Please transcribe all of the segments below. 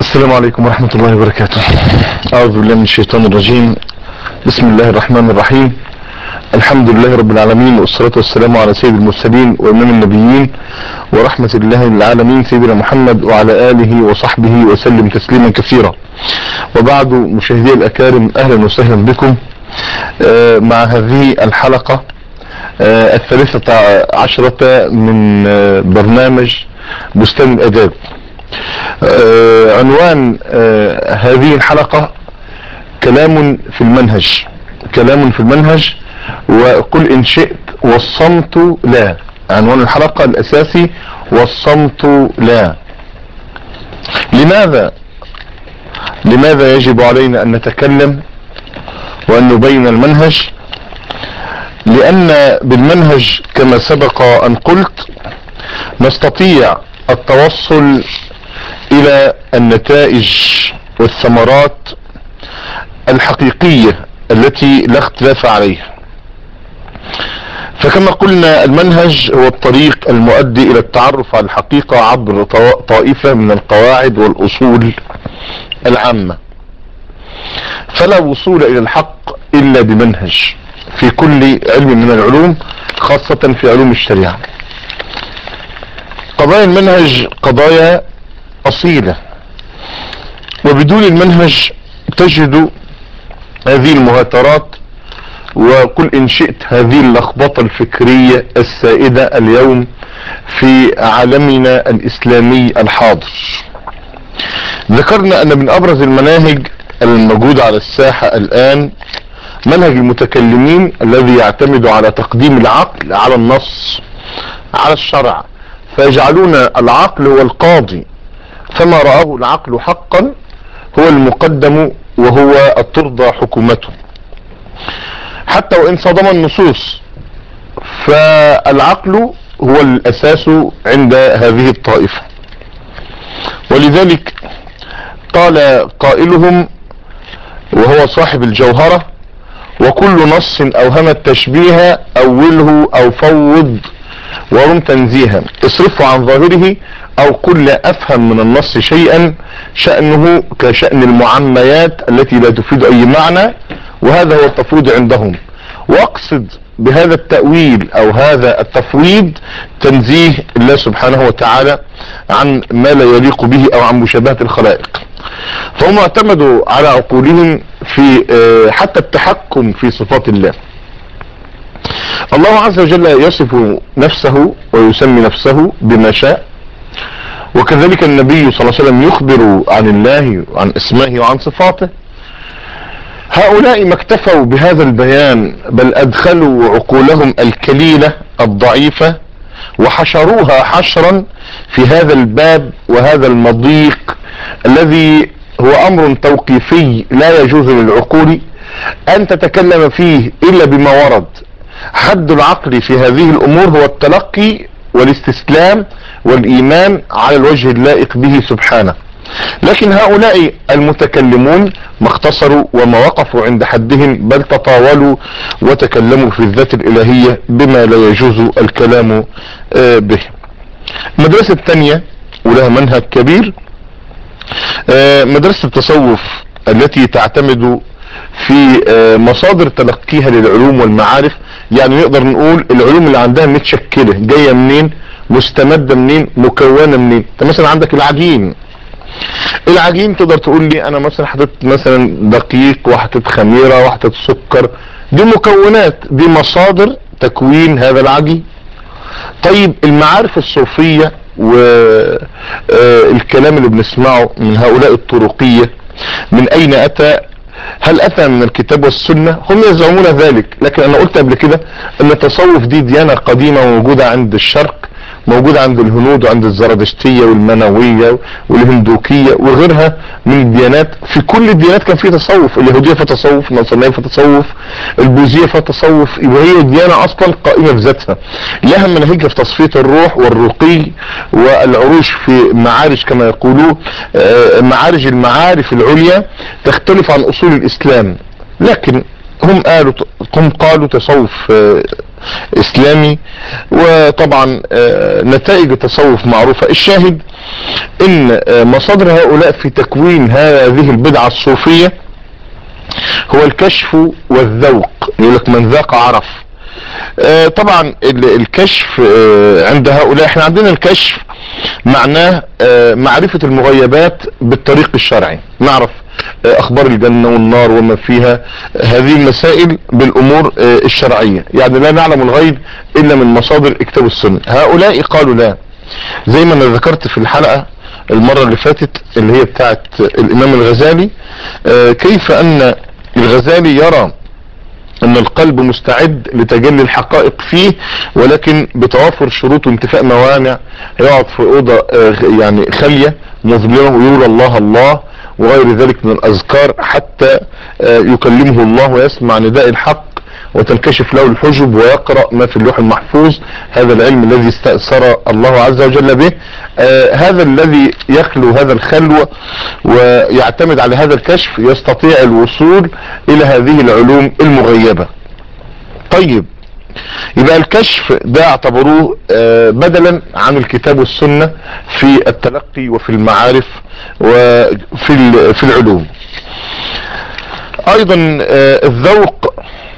السلام عليكم ورحمة الله وبركاته. أعوذ بالله من الشيطان الرجيم. بسم الله الرحمن الرحيم. الحمد لله رب العالمين، والصلاة والسلام على سيد المرسلين وإمام النبيين ورحمة الله للعالمين سيدنا محمد وعلى آله وصحبه وسلم تسليما كثيرا. وبعد، مشاهدي الأكارم، أهلا وسهلا بكم مع هذه الحلقة الثالثة عشرة من برنامج بستان الآداب. عنوان هذه الحلقة كلام في المنهج. كلام في المنهج، وقل إن شئت والصمت لا. عنوان الحلقة الأساسي والصمت لا. لماذا يجب علينا أن نتكلم وأن نبين المنهج؟ لأن بالمنهج كما سبق أن قلت نستطيع التوصل إلى النتائج والثمرات الحقيقية التي لا اختلاف عليها. فكما قلنا المنهج هو الطريق المؤدي إلى التعرف على الحقيقة عبر طائفة من القواعد والأصول العامة. فلا وصول إلى الحق إلا بمنهج في كل علم من العلوم، خاصة في علوم الشريعة. قضايا المنهج قضايا أصيلة، وبدون المنهج تجد هذه المهاترات وقل إن شئت هذه اللخبطة الفكرية السائدة اليوم في عالمنا الإسلامي الحاضر. ذكرنا أن من أبرز المناهج الموجودة على الساحة الآن منهج المتكلمين الذي يعتمد على تقديم العقل على النص، على الشرع، فيجعلون العقل هو القاضي، فما رآه العقل حقا هو المقدم وهو الترضى حكومته، حتى وإن صدم النصوص فالعقل هو الأساس عند هذه الطائفة. ولذلك قال قائلهم وهو صاحب الجوهرة: وكل نص أوهم التشبيه أوله أو فوض ورم تنزيها، اصرفه عن ظاهره أو قل لا أفهم من النص شيئا، شأنه كشأن المعميات التي لا تفيد أي معنى، وهذا هو التفويض عندهم. واقصد بهذا التأويل أو هذا التفويض تنزيه الله سبحانه وتعالى عن ما لا يليق به أو عن مشابهة الخلائق. فهم اعتمدوا على عقولهم في حتى التحكم في صفات الله. الله عز وجل يصف نفسه ويسمي نفسه بما شاء، وكذلك النبي صلى الله عليه وسلم يخبر عن الله وعن اسمائه وعن صفاته. هؤلاء ما اكتفوا بهذا البيان، بل ادخلوا عقولهم الكليلة الضعيفة وحشروها حشرا في هذا الباب وهذا المضيق الذي هو امر توقيفي لا يجوز للعقول ان تتكلم فيه الا بما ورد. حد العقل في هذه الامور هو التلقي والاستسلام والايمان على الوجه اللائق به سبحانه. لكن هؤلاء المتكلمون ما اختصروا وما وقفوا عند حدهم، بل تطاولوا وتكلموا في الذات الالهية بما لا يجوز الكلام به. المدرسة الثانية ولها منهج كبير، مدرسة التصوف التي تعتمد في مصادر تلقيها للعلوم والمعارف. يعني نقدر نقول العلوم اللي عندها متشكلة جاية منين، مستمدة منين، مكونة منين. انت مثلا عندك العجين تقدر تقول لي انا مثلا حطيت مثلا دقيق وحطيت خميرة وحطيت سكر، دي مكونات، دي مصادر تكوين هذا العجين. طيب المعارف الصوفية والكلام اللي بنسمعه من هؤلاء الطرقية من اين اتى؟ هل اتى من الكتاب والسنة؟ هم يزعمون ذلك، لكن انا قلت قبل كده ان التصوف دي ديانة قديمة موجودة عند الشرق، موجودة عند الهنود وعند الزرادشتية والمنوية والهندوكية وغيرها من الديانات. في كل الديانات كان في تصوف، اليهودية في تصوف، النصرانية في تصوف، البوذية في تصوف، وهي ديانة اصلا قائمة في ذاتها، لها مناهجها في تصفية الروح والرقي والعروش في معارج كما يقولون معارج المعارف العليا تختلف عن اصول الاسلام. لكن هم قالوا تصوف اسلامي. وطبعا نتائج التصوف معروفة. الشاهد ان مصادر هؤلاء في تكوين هذه البدعة الصوفية هو الكشف والذوق. يقول لك من ذاق عرف. طبعا الكشف عند هؤلاء، احنا عندنا الكشف معناه معرفة المغيبات بالطريق الشرعي، نعرف اخبار الجنة والنار وما فيها، هذه المسائل بالامور الشرعية، يعني لا نعلم الغيب الا من مصادر كتاب السنة. هؤلاء قالوا لا، زي ما انا ذكرت في الحلقة المرة اللي فاتت اللي هي بتاعت الامام الغزالي، كيف ان الغزالي يرى ان القلب مستعد لتجلي الحقائق فيه، ولكن بتوافر شروط وانتفاء موانع. يقعد في اوضه يعني خاليه مظلمه ويقول الله الله وغير ذلك من الاذكار حتى يكلمه الله ويسمع نداء الحق وتنكشف له الحجب ويقرأ ما في اللوح المحفوظ، هذا العلم الذي استأثر الله عز وجل به. هذا الذي يخلو هذا الخلوة ويعتمد على هذا الكشف يستطيع الوصول الى هذه العلوم المغيبة. طيب، يبقى الكشف ده اعتبروه بدلا عن الكتاب والسنة في التلقي وفي المعارف وفي العلوم. ايضا الذوق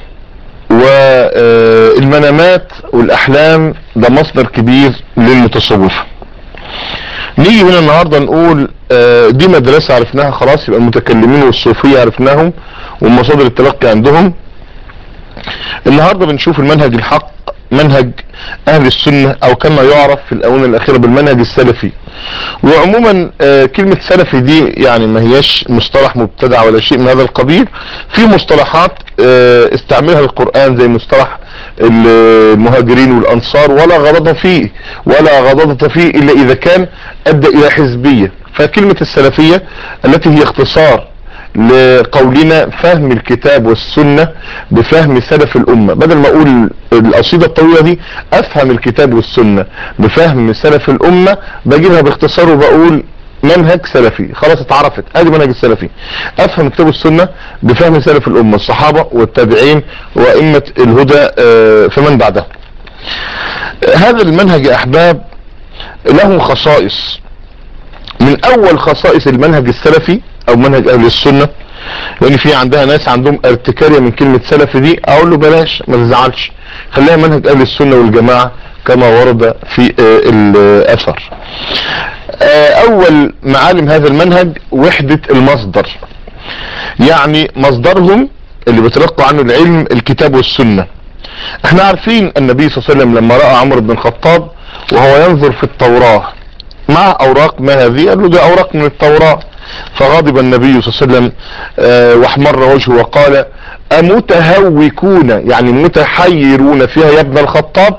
والمنامات والاحلام ده مصدر كبير للمتصوفة. نيجي هنا النهاردة نقول دي مدرسة عرفناها خلاص، يبقى المتكلمين والصوفية عرفناهم ومصادر التلقي عندهم. النهاردة بنشوف المنهج الحق، منهج اهل السنة او كما يعرف في الاونة الاخيرة بالمنهج السلفي. وعموما كلمة سلفي دي يعني ما هياش مصطلح مبتدع ولا شيء من هذا القبيل. في مصطلحات استعملها القرآن زي مصطلح المهاجرين والانصار، ولا غضض فيه ولا غضضة فيه الا اذا كان ادى الى حزبية. فكلمة السلفية التي هي اختصار لقولنا فهم الكتاب والسنة بفهم سلف الامة، بدل ما اقول القصيدة الطويلة دي افهم الكتاب والسنة بفهم سلف الامة، بجيبها باختصار وبقول منهج سلفي. خلاص اتعرفت، ادي منهج السلفي، افهم الكتاب والسنة بفهم سلف الامة الصحابة والتابعين وائمة الهدى فمن بعدهم. هذا المنهج يا احباب له خصائص. من اول خصائص المنهج السلفي او منهج اهل السنة، لان في عندها ناس عندهم ارتكارية من كلمة سلفي دي، اقول له بلاش ما تزعلش، خليها منهج اهل السنة والجماعة كما ورد في الاثر. اول معالم هذا المنهج وحدة المصدر، يعني مصدرهم اللي بيتلقوا عنه العلم الكتاب والسنة. احنا عارفين النبي صلى الله عليه وسلم لما رأى عمرو بن الخطاب وهو ينظر في التوراة مع اوراق، ما هذه؟ قال له دي اوراق من التوراة. فغضب النبي صلى الله عليه وسلم واحمر وجهه وقال امتهوكون، يعني متحيرون فيها يا ابن الخطاب؟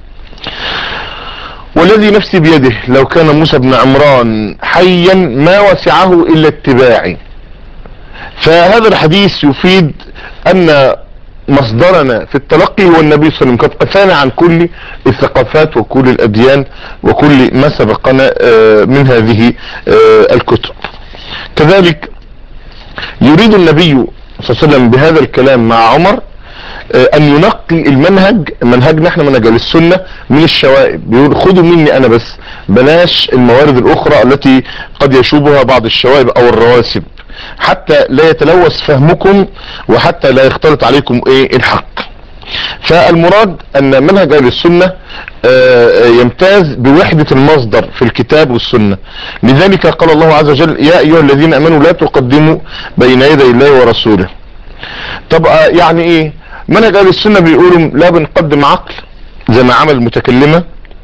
والذي نفسي بيده لو كان موسى بن عمران حيا ما وسعه الا اتباعي. فهذا الحديث يفيد ان مصدرنا في التلقي هو النبي صلى الله عليه وسلم، قد كفانا عن كل الثقافات وكل الاديان وكل ما سبقنا من هذه الكتب. كذلك يريد النبي صلى الله عليه وسلم بهذا الكلام مع عمر ان ينقي المنهج، منهجنا احنا منهج السنة، من الشوائب. بيقول خدوا مني انا بس، بلاش الموارد الاخرى التي قد يشوبها بعض الشوائب او الرواسب، حتى لا يتلوث فهمكم وحتى لا يختلط عليكم الحق. فالمراد ان منهج اهل السنة يمتاز بوحدة المصدر في الكتاب والسنة. لذلك قال الله عز وجل يا ايها الذين امنوا لا تقدموا بين يدي الله ورسوله. طب يعني ايه منهج اهل السنة؟ بيقولوا لا بنقدم عقل زي ما عمل المتكلمة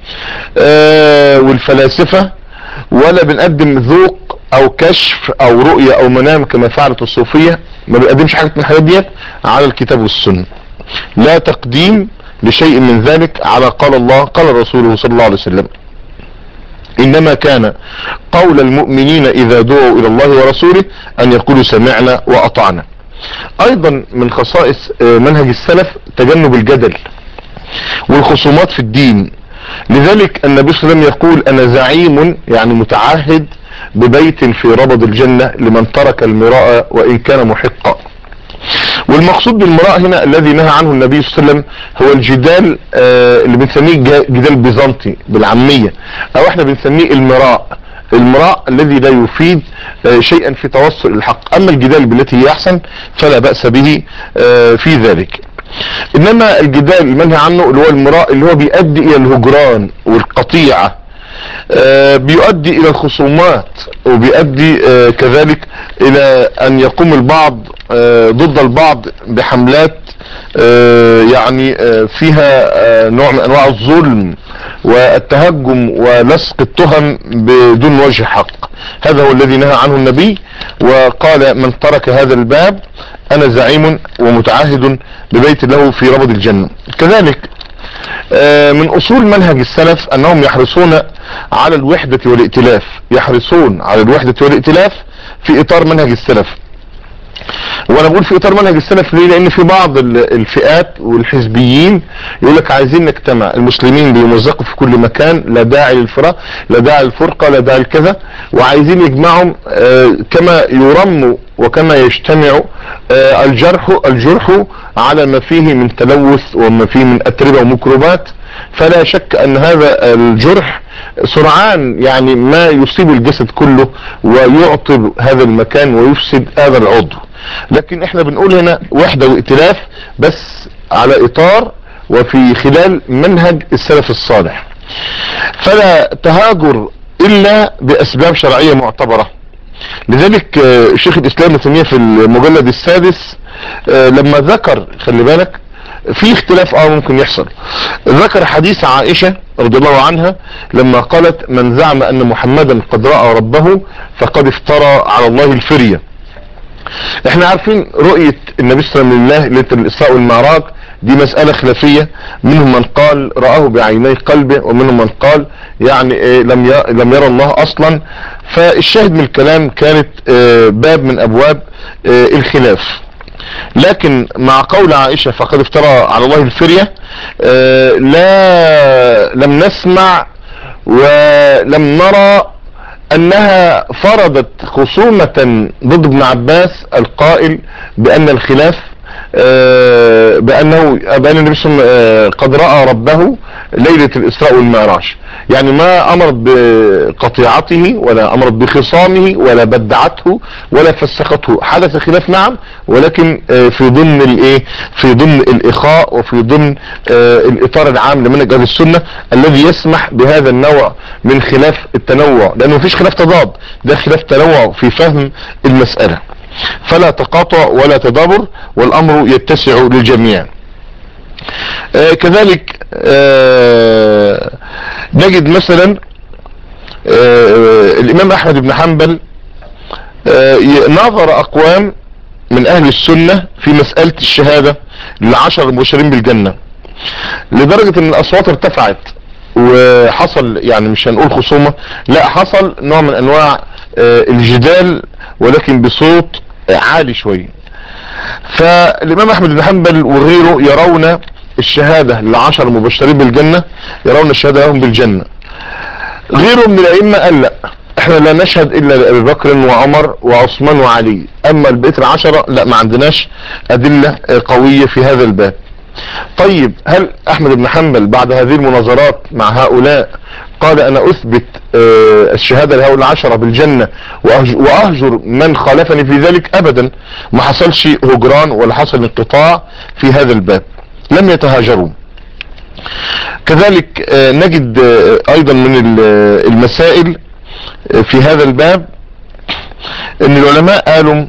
والفلاسفة، ولا بنقدم ذوق او كشف او رؤية او منام كما فعلت الصوفية. ما بنقدمش حاجة من الحاجات ديت على الكتاب والسنة، لا تقديم لشيء من ذلك على قال الله قال رسوله صلى الله عليه وسلم. انما كان قول المؤمنين اذا دعوا الى الله ورسوله ان يقولوا سمعنا واطعنا. ايضا من خصائص منهج السلف تجنب الجدل والخصومات في الدين. لذلك النبي صلى الله عليه وسلم يقول انا زعيم، يعني متعهد، ببيت في ربض الجنة لمن ترك المراء وان كان محقا. والمقصود بالمراء هنا الذي نهى عنه النبي صلى الله عليه وسلم هو الجدال اللي بنسميه جدال بيزنطي بالعامية، او احنا بنسميه المراء الذي لا يفيد شيئا في توصل الحق. اما الجدال بالتي هي احسن فلا بأس به في ذلك. انما الجدال المنهي عنه اللي هو المراء اللي هو بيؤدي الى الهجران والقطيعة، بيؤدي الى الخصومات، وبيؤدي كذلك الى ان يقوم البعض ضد البعض بحملات يعني فيها نوع من انواع الظلم والتهجم ولصق التهم بدون وجه حق. هذا هو الذي نهى عنه النبي، وقال: من ترك هذا الباب انا زعيم ومتعهد ببيت له في ربض الجنة. كذلك من اصول منهج السلف انهم يحرصون على الوحدة والائتلاف، يحرصون على الوحدة والائتلاف في اطار منهج السلف. وانا بقول في اطار منهج السلف ليه؟ لان في بعض الفئات والحزبيين يقول لك عايزين نجتمع، المسلمين بيمزقوا في كل مكان، لا داعي للفرق، لا داعي للفرقة، لا داعي لكذا، وعايزين يجمعهم كما يرموا وكما يجتمع الجرح على ما فيه من تلوث وما فيه من اتربة وميكروبات. فلا شك ان هذا الجرح سرعان يعني ما يصيب الجسد كله ويعطب هذا المكان ويفسد هذا العضو. لكن احنا بنقول هنا وحدة وائتلاف بس على اطار وفي خلال منهج السلف الصالح، فلا تهاجر الا باسباب شرعية معتبرة. لذلك شيخ الاسلام ابن تيمية في المجلد السادس لما ذكر، خلي بالك في اختلاف ممكن يحصل، ذكر حديث عائشة رضي الله عنها لما قالت: من زعم ان محمدا قد رأى ربه فقد افترى على الله الفرية. احنا عارفين رؤية النبي صلى الله عليه وسلم لله ليلة الاسراء والمعراج دي مسألة خلافية، منهم من قال رآه بعيني قلبه، ومنهم من قال يعني لم يرى الله اصلا. فالشاهد من الكلام كانت باب من ابواب الخلاف. لكن مع قول عائشة فقد افترى على الله الفرية لم نسمع ولم نرى انها فرضت خصومة ضد ابن عباس القائل بان الخلاف بان النبي صلى الله عليه وسلم قد رأى ربه ليلة الاسراء والمعراج. يعني ما امرت بقطيعته ولا امرت بخصامه ولا بدعته ولا فسخته. حدث خلاف نعم، ولكن في ضمن الايه، في ضمن الاخاء وفي ضمن الاطار العام لمنهج اهل السنة الذي يسمح بهذا النوع من خلاف التنوع، لانه مفيش خلاف تضاد، ده خلاف تنوع في فهم المسألة، فلا تقاطع ولا تدابر والامر يتسع للجميع. كذلك نجد مثلا الامام احمد بن حنبل نظر اقوام من اهل السنة في مسألة الشهادة للعشر المبشرين بالجنة، لدرجة ان الاصوات ارتفعت وحصل يعني مش هنقول خصومة، لا حصل نوع من انواع الجدال ولكن بصوت عالي شوية. فالامام احمد بن حنبل وغيره يرون الشهادة للعشر المبشرين بالجنة، يرون الشهادة لهم بالجنة. غيره من الائمة قال لا، احنا لا نشهد الا لابي بكر وعمر وعثمان وعلي، اما البقية العشرة لا، ما عندناش ادلة قوية في هذا الباب. طيب هل احمد بن حنبل بعد هذه المناظرات مع هؤلاء قال انا اثبت الشهادة لهؤلاء العشرة بالجنة واهجر من خالفني في ذلك؟ ابدا، ما حصلش هجران ولا حصل انقطاع في هذا الباب، لم يتهاجروا. كذلك نجد ايضا من المسائل في هذا الباب ان العلماء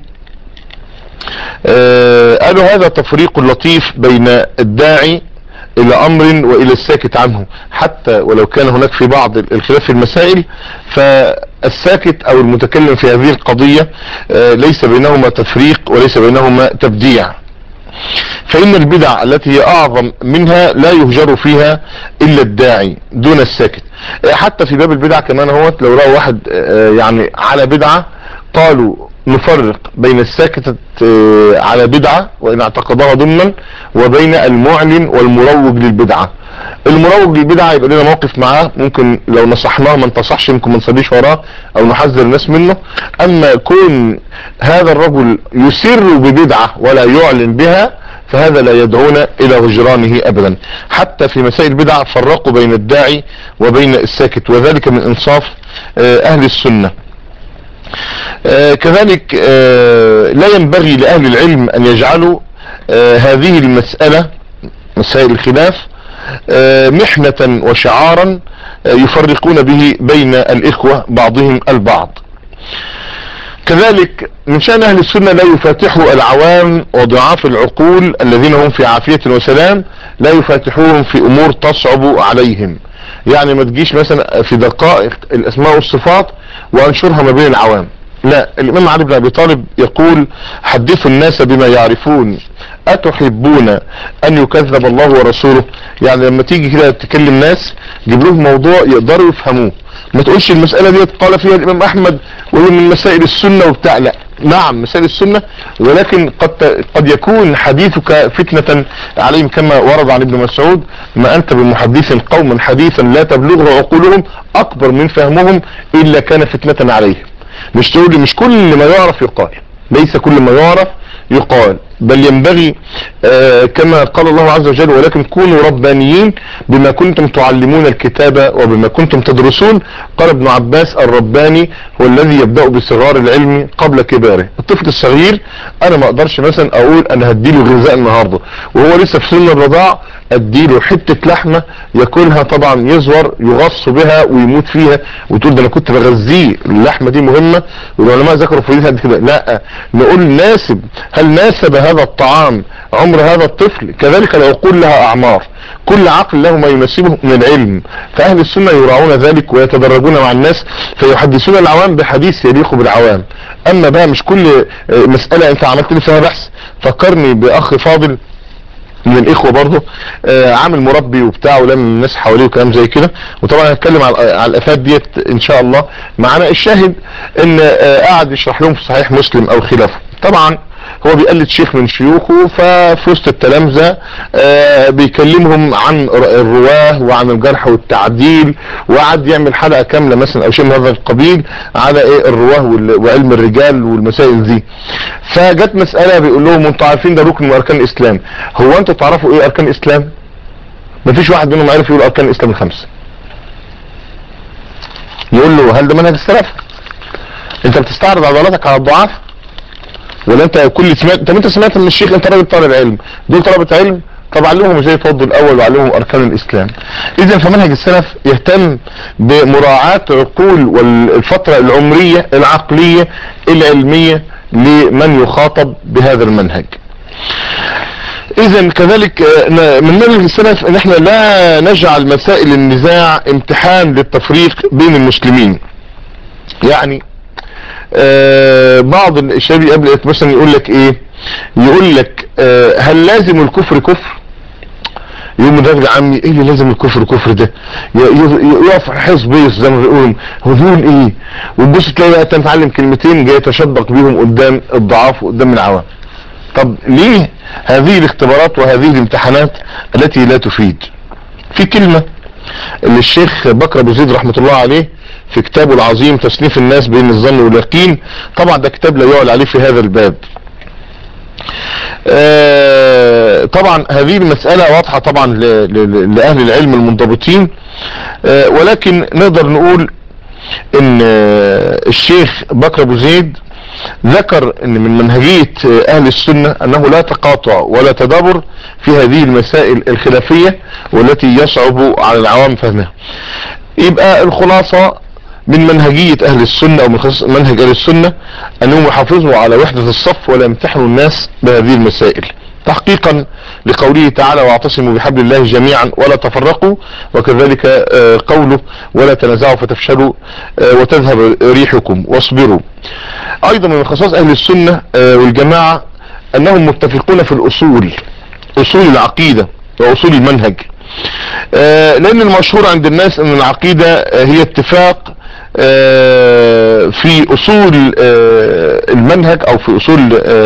قالوا هذا تفريق لطيف بين الداعي الى امر والى الساكت عنه، حتى ولو كان هناك في بعض الخلاف في المسائل، فالساكت او المتكلم في هذه القضية ليس بينهما تفريق وليس بينهما تبديع. فإن البدع التي هي أعظم منها لا يهجر فيها إلا الداعي دون الساكت. حتى في باب البدع كمان هو لو رأى واحد يعني على بدعة قالوا نفرق بين الساكت على بدعة وإن اعتقدها ضمنا وبين المعلن والمروج للبدعة. المروج للبدعة يبقى لنا موقف معاه، ممكن لو نصحناه ما انتصحش ممكن ما نصليش وراه او نحذر الناس منه. اما كون هذا الرجل يسر ببدعة ولا يعلن بها فهذا لا يدعونا الى هجرانه ابدا. حتى في مسائل البدع فرقوا بين الداعي وبين الساكت، وذلك من انصاف اهل السنة. كذلك لا ينبغي لأهل العلم أن يجعلوا هذه المسألة مسائل الخلاف محنة وشعارا يفرقون به بين الإخوة بعضهم البعض. كذلك من شأن أهل السنة لا يفاتحوا العوام وضعاف العقول الذين هم في عافية وسلام، لا يفاتحوهم في أمور تصعب عليهم. يعني ما تجيش مثلا في دقائق الأسماء والصفات وأنشرها ما بين العوام، لا. الإمام علي بن أبي طالب يقول: حدثوا الناس بما يعرفون أتحبون أن يكذب الله ورسوله. يعني لما تيجي كده تكلم ناس جيب لهم موضوع يقدروا يفهموه، ما تقولش المسألة دي قال فيها الإمام أحمد وهي من مسائل السنة وبتاع، لا. نعم مسائل السنة، ولكن قد يكون حديثك فتنة عليهم، كما ورد عن ابن مسعود: ما أنت بمحدث قوما حديثا لا تبلغه عقولهم أكبر من فهمهم إلا كان فتنة عليهم. مش تقول لي مش كل ما يعرف يقال، ليس كل ما يعرف يقال، بل ينبغي كما قال الله عز وجل: ولكن كونوا ربانيين بما كنتم تعلمون الكتاب وبما كنتم تدرسون. قال ابن عباس: الرباني هو الذي يبدأ بصغار العلم قبل كباره. الطفل الصغير انا ما اقدرش مثلا اقول انا هديله غذاء النهارده وهو لسه في سن الرضاع، اديله حتة لحمة ياكلها طبعا يزور يغص بها ويموت فيها وتقول ده انا كنت بغذيه، اللحمة دي مهمة والعلماء ذكروا فضيلتها قد كده. لا، نقول ناسب، هل ناسب هذا الطعام عمر هذا الطفل؟ كذلك العقول لها اعمار، كل عقل له ما يناسبه من العلم. فاهل السنة يراعون ذلك ويتدرجون مع الناس فيحدثون العوام بحديث يليق بالعوام. اما بقى مش كل مسألة انت عملت لي فيها بحث. فكرني باخ فاضل من الاخوة برضه عامل مربي وبتاع ولم الناس حواليه وكلام زي كده، وطبعا هنتكلم على الافات ديت ان شاء الله معنا. الشاهد ان قاعد يشرح لهم في صحيح مسلم او خلافه. طبعا هو بيقلد شيخ من شيوخه، ففي وسط التلامذة بيكلمهم عن الرواه وعن الجرح والتعديل، وقعد يعمل حلقة كاملة مثلا او شيء من هذا القبيل على ايه الرواه وعلم الرجال والمسائل دي. فجت مسألة بيقول لهم: انتوا عارفين ده ركن من اركان الاسلام، هو انتوا تعرفوا ايه اركان الاسلام؟ مفيش واحد منهم عارف يقول اركان الاسلام الخمسة. يقول له: هل ده منهج السلف؟ انت بتستعرض عضلاتك على الضعاف؟ ولا انت كل سمعت؟ طب انت سمعت من الشيخ، انت راجل طالب علم، دول طلبة علم، طب علمهم ازاي يتوضوا الاول وعلمهم اركان الاسلام. اذا فمنهج السلف يهتم بمراعاة عقول والفترة العمرية العقلية العلمية لمن يخاطب بهذا المنهج. اذا كذلك من منهج السلف ان احنا لا نجعل مسائل النزاع امتحان للتفريق بين المسلمين. يعني بعض الشباب قبل مثلا يقول لك ايه، يقول لك هل لازم الكفر كفر؟ يقوم ده يا عمي ايه اللي لازم الكفر كفر ده؟ يقف حزب زي ما بيقولوا، هو بيقول ايه؟ وتبص تلاقي بقى تتعلم كلمتين جاي يتشدق بيهم قدام الضعاف وقدام العوام. طب ليه هذه الاختبارات وهذه الامتحانات التي لا تفيد؟ في كلمة اللي الشيخ بكر ابو زيد رحمة الله عليه في كتابه العظيم تصنيف الناس بين الظن واليقين، طبعا ده كتاب لا يعلى عليه في هذا الباب. طبعا هذه المسألة واضحة طبعا لأهل العلم المنضبطين، ولكن نقدر نقول ان الشيخ بكر ابو زيد ذكر ان من منهجية اهل السنة انه لا تقاطع ولا تدابر في هذه المسائل الخلافية والتي يصعب على العوام فهمها. يبقى الخلاصة من منهجية اهل السنة او من منهج اهل السنة انهم يحافظوا على وحدة الصف ولا يمتحنوا الناس بهذه المسائل، تحقيقا لقوله تعالى: واعتصموا بحبل الله جميعا ولا تفرقوا، وكذلك قوله: ولا تنازعوا فتفشلوا وتذهب ريحكم واصبروا. ايضا من خصائص اهل السنة والجماعة انهم متفقون في الاصول، اصول العقيدة واصول المنهج. لان المشهور عند الناس ان العقيدة هي اتفاق في اصول المنهج او في اصول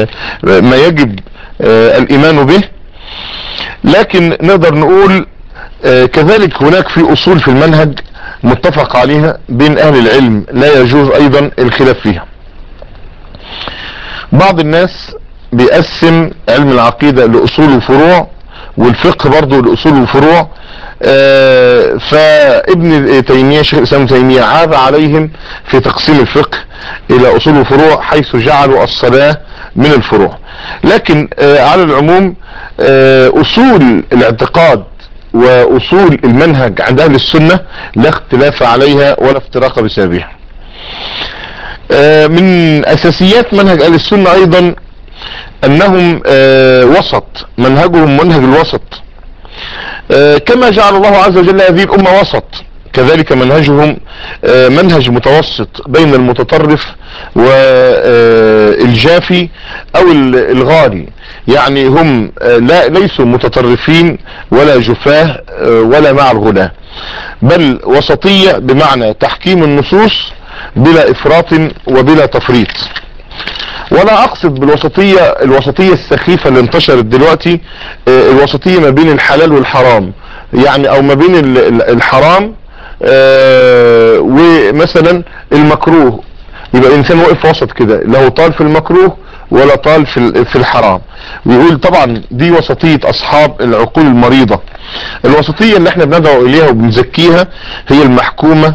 ما يجب الايمان به. لكن نقدر نقول كذلك هناك في اصول في المنهج متفق عليها بين اهل العلم لا يجوز ايضا الخلاف فيها. بعض الناس بيقسم علم العقيدة لاصول وفروع، والفقه برضه لاصول وفروع. فابن تيمية شيخ الاسلام ابن تيمية عاب عليهم في تقسيم الفقه الى اصول وفروع، حيث جعلوا الصلاة من الفروع. لكن على العموم اصول الاعتقاد واصول المنهج عند اهل السنة لا اختلاف عليها ولا افتراق بسببها. من اساسيات منهج اهل السنة ايضا انهم وسط، منهجهم منهج الوسط. كما جعل الله عز وجل هذه الامة وسط، كذلك منهجهم منهج متوسط بين المتطرف والجافي او الغالي. يعني هم ليسوا متطرفين ولا جفاه ولا مع الغلاة، بل وسطية بمعنى تحكيم النصوص بلا افراط وبلا تفريط. ولا اقصد بالوسطية الوسطية السخيفة اللي انتشرت دلوقتي، الوسطية ما بين الحلال والحرام، يعني او ما بين الحرام ومثلا المكروه، يبقى الانسان واقف وسط كده، لا هو طال في المكروه ولا طال في الحرام، ويقول طبعا دي وسطية اصحاب العقول المريضة. الوسطية اللي احنا بندعو اليها وبنزكيها هي المحكومة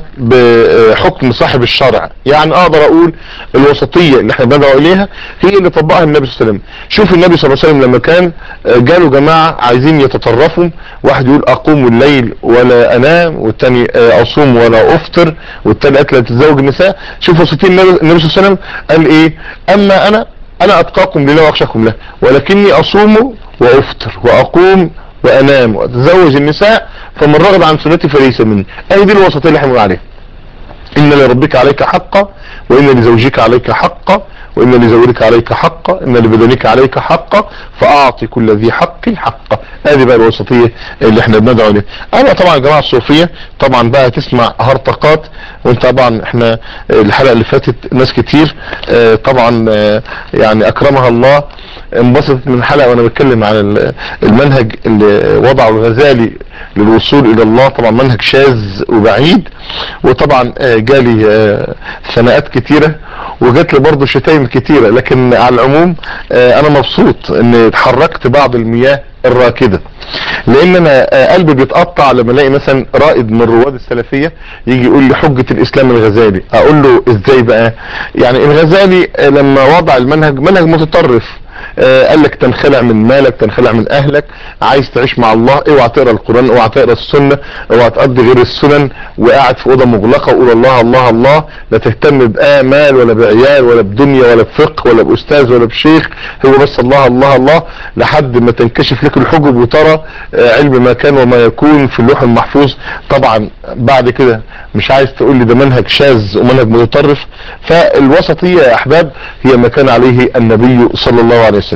بحكم صاحب الشرع. يعني اقدر اقول الوسطية اللي احنا بندعو اليها هي اللي طبقها النبي صلى الله عليه وسلم. شوف النبي صلى الله عليه وسلم لما كان جاله جماعة عايزين يتطرفوا، واحد يقول اقوم الليل ولا انام، والتاني اصوم ولا افطر، والتاني لا تتزوج النساء. شوف وسطية النبي صلى الله عليه وسلم قال ايه؟ اما انا اتقاكم لله واخشاكم له، ولكني اصوم وافطر واقوم وانام واتزوج النساء، فمن رغب عن سنتي فليس مني. اهي دي الوسطيه اللي احنا بنقول عليها. ان لربك عليك حقا، وان لزوجك عليك حقا، وان لزوجك عليك حقا، ان لبدنك عليك حقا، فاعطي كل ذي حق حقه. ادي بقى الوسطيه اللي احنا بندعو عليها. اما طبعا الجماعه الصوفيه طبعا بقى تسمع هرطقات، وانت طبعا احنا الحلقه اللي فاتت ناس كتير طبعا يعني اكرمها الله انبسطت من الحلقه وانا بتكلم عن المنهج اللي وضعه الغزالي للوصول الى الله. طبعا منهج شاذ وبعيد، وطبعا جالي ثناءات كتيرة وجات لي برضه شتايم كتيرة، لكن على العموم انا مبسوط ان اتحركت بعض المياه الراكدة، لان انا قلبي بيتقطع لما الاقي مثلا رائد من رواد السلفية يجي يقول لي حجة الاسلام الغزالي. اقول له ازاي بقى؟ يعني الغزالي لما وضع المنهج منهج متطرف، قال لك تنخلع من مالك، تنخلع من اهلك، عايز تعيش مع الله اوعى تقرا القران، اوعى تقرا السنه، اوعى تقضي غير السنن، وقاعد في اوضه مغلقه وقول الله الله الله، لا تهتم بآمال ولا بعيال ولا بدنيا ولا بفقه ولا باستاذ ولا بشيخ، هو بس الله الله الله لحد ما تنكشف لك الحجب وترى علم ما كان وما يكون في اللوح المحفوظ. طبعا بعد كده مش عايز تقول لي ده منهج شاذ ومنهج متطرف. فالوسطيه يا احباب هي ما كان عليه النبي صلى الله عليه وسلم.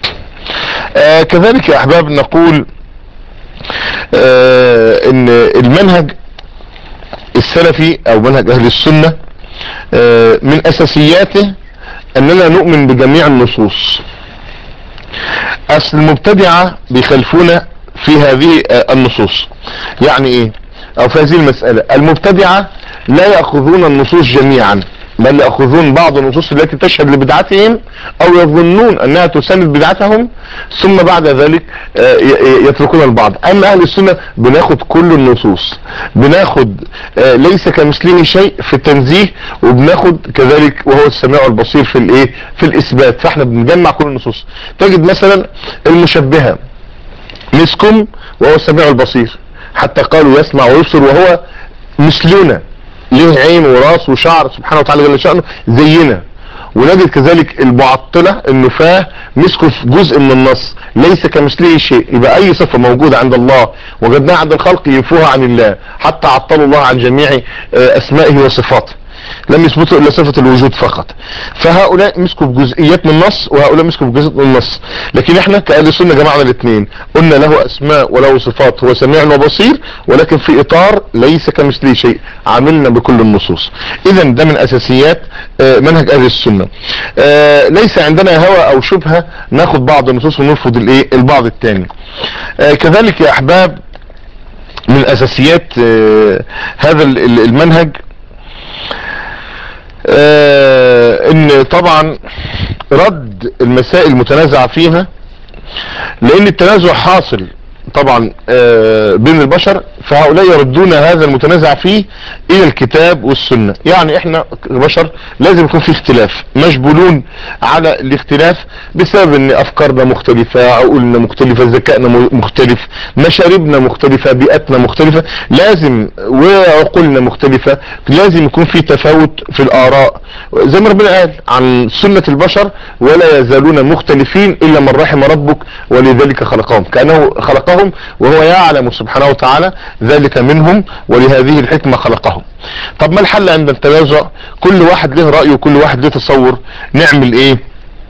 كذلك يا احباب نقول ان المنهج السلفي او منهج اهل السنة من اساسياته اننا نؤمن بجميع النصوص. اصل المبتدعة بيخالفونا في هذه النصوص. يعني ايه؟ او في هذه المسألة المبتدعة لا يأخذون النصوص جميعا، بل يأخذون بعض النصوص التي تشهد لبدعتهم او يظنون انها تساند بدعتهم، ثم بعد ذلك يتركون البعض. اما اهل السنة بناخد كل النصوص، بناخد ليس كمثله شيء في التنزيه، وبناخد كذلك وهو السميع البصير في الايه، في الاثبات. فاحنا بنجمع كل النصوص. تجد مثلا المشبهة مسكم وهو السميع البصير، حتى قالوا يسمع ويبصر وهو مثلنا، ليه عين وراس وشعر سبحانه وتعالى جل شأنه زينا. ونجد كذلك المعطلة النفاة مسكوا في جزء من النص ليس كمثله شيء، يبقى اي صفة موجودة عند الله وجدناها عند الخلق ينفوها عن الله، حتى عطلوا الله عن جميع اسمائه وصفاته، لم يثبتوا الا صفة الوجود فقط. فهؤلاء مسكوا بجزئيات من النص وهؤلاء مسكوا بجزء من النص. لكن احنا كأهل السنة جمعنا الاثنين، قلنا له اسماء وله صفات، هو سميع وبصير، ولكن في اطار ليس كمثله شيء، عاملنا بكل النصوص. اذا ده من اساسيات منهج اهل السنة. ليس عندنا هوى او شبهة ناخد بعض النصوص ونرفض الايه البعض الثاني. كذلك يا احباب من اساسيات هذا المنهج ان طبعا رد المسائل المتنازع فيها، لان التنازع حاصل طبعا بين البشر، فهؤلاء يردون هذا المتنازع فيه الى الكتاب والسنة. يعني احنا بشر لازم يكون في اختلاف، مجبولون على الاختلاف بسبب ان افكارنا مختلفة، عقولنا مختلفة، ذكائنا مختلف، مشاربنا مختلفة، بيئتنا مختلفة، لازم وعقولنا مختلفة، لازم يكون في تفاوت في الاراء، زي ما ربنا قال عن سنة البشر: ولا يزالون مختلفين الا من رحم ربك ولذلك خلقهم. كأنه خلقهم وهو يعلم سبحانه وتعالى ذلك منهم، ولهذه الحكمة خلقهم. طب ما الحل عند التنازع؟ كل واحد له رأي وكل واحد له تصور، نعمل ايه؟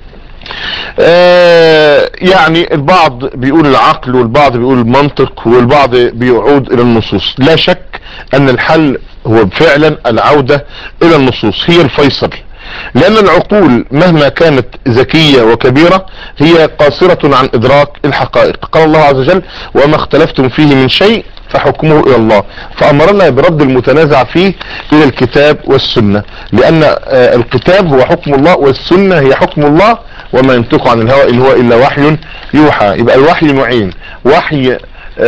يعني البعض بيقول العقل، والبعض بيقول المنطق، والبعض بيعود الى النصوص. لا شك ان الحل هو فعلا العودة الى النصوص، هي الفيصل، لان العقول مهما كانت ذكية وكبيرة هي قاصرة عن ادراك الحقائق. قال الله عز وجل: وما اختلفتم فيه من شيء فحكمه الى الله. فامرنا برد المتنازع فيه الى الكتاب والسنة، لان الكتاب هو حكم الله والسنة هي حكم الله، وما ينطق عن الهوى ان هو الا وحي يوحى. يبقى الوحي نوعين: وحي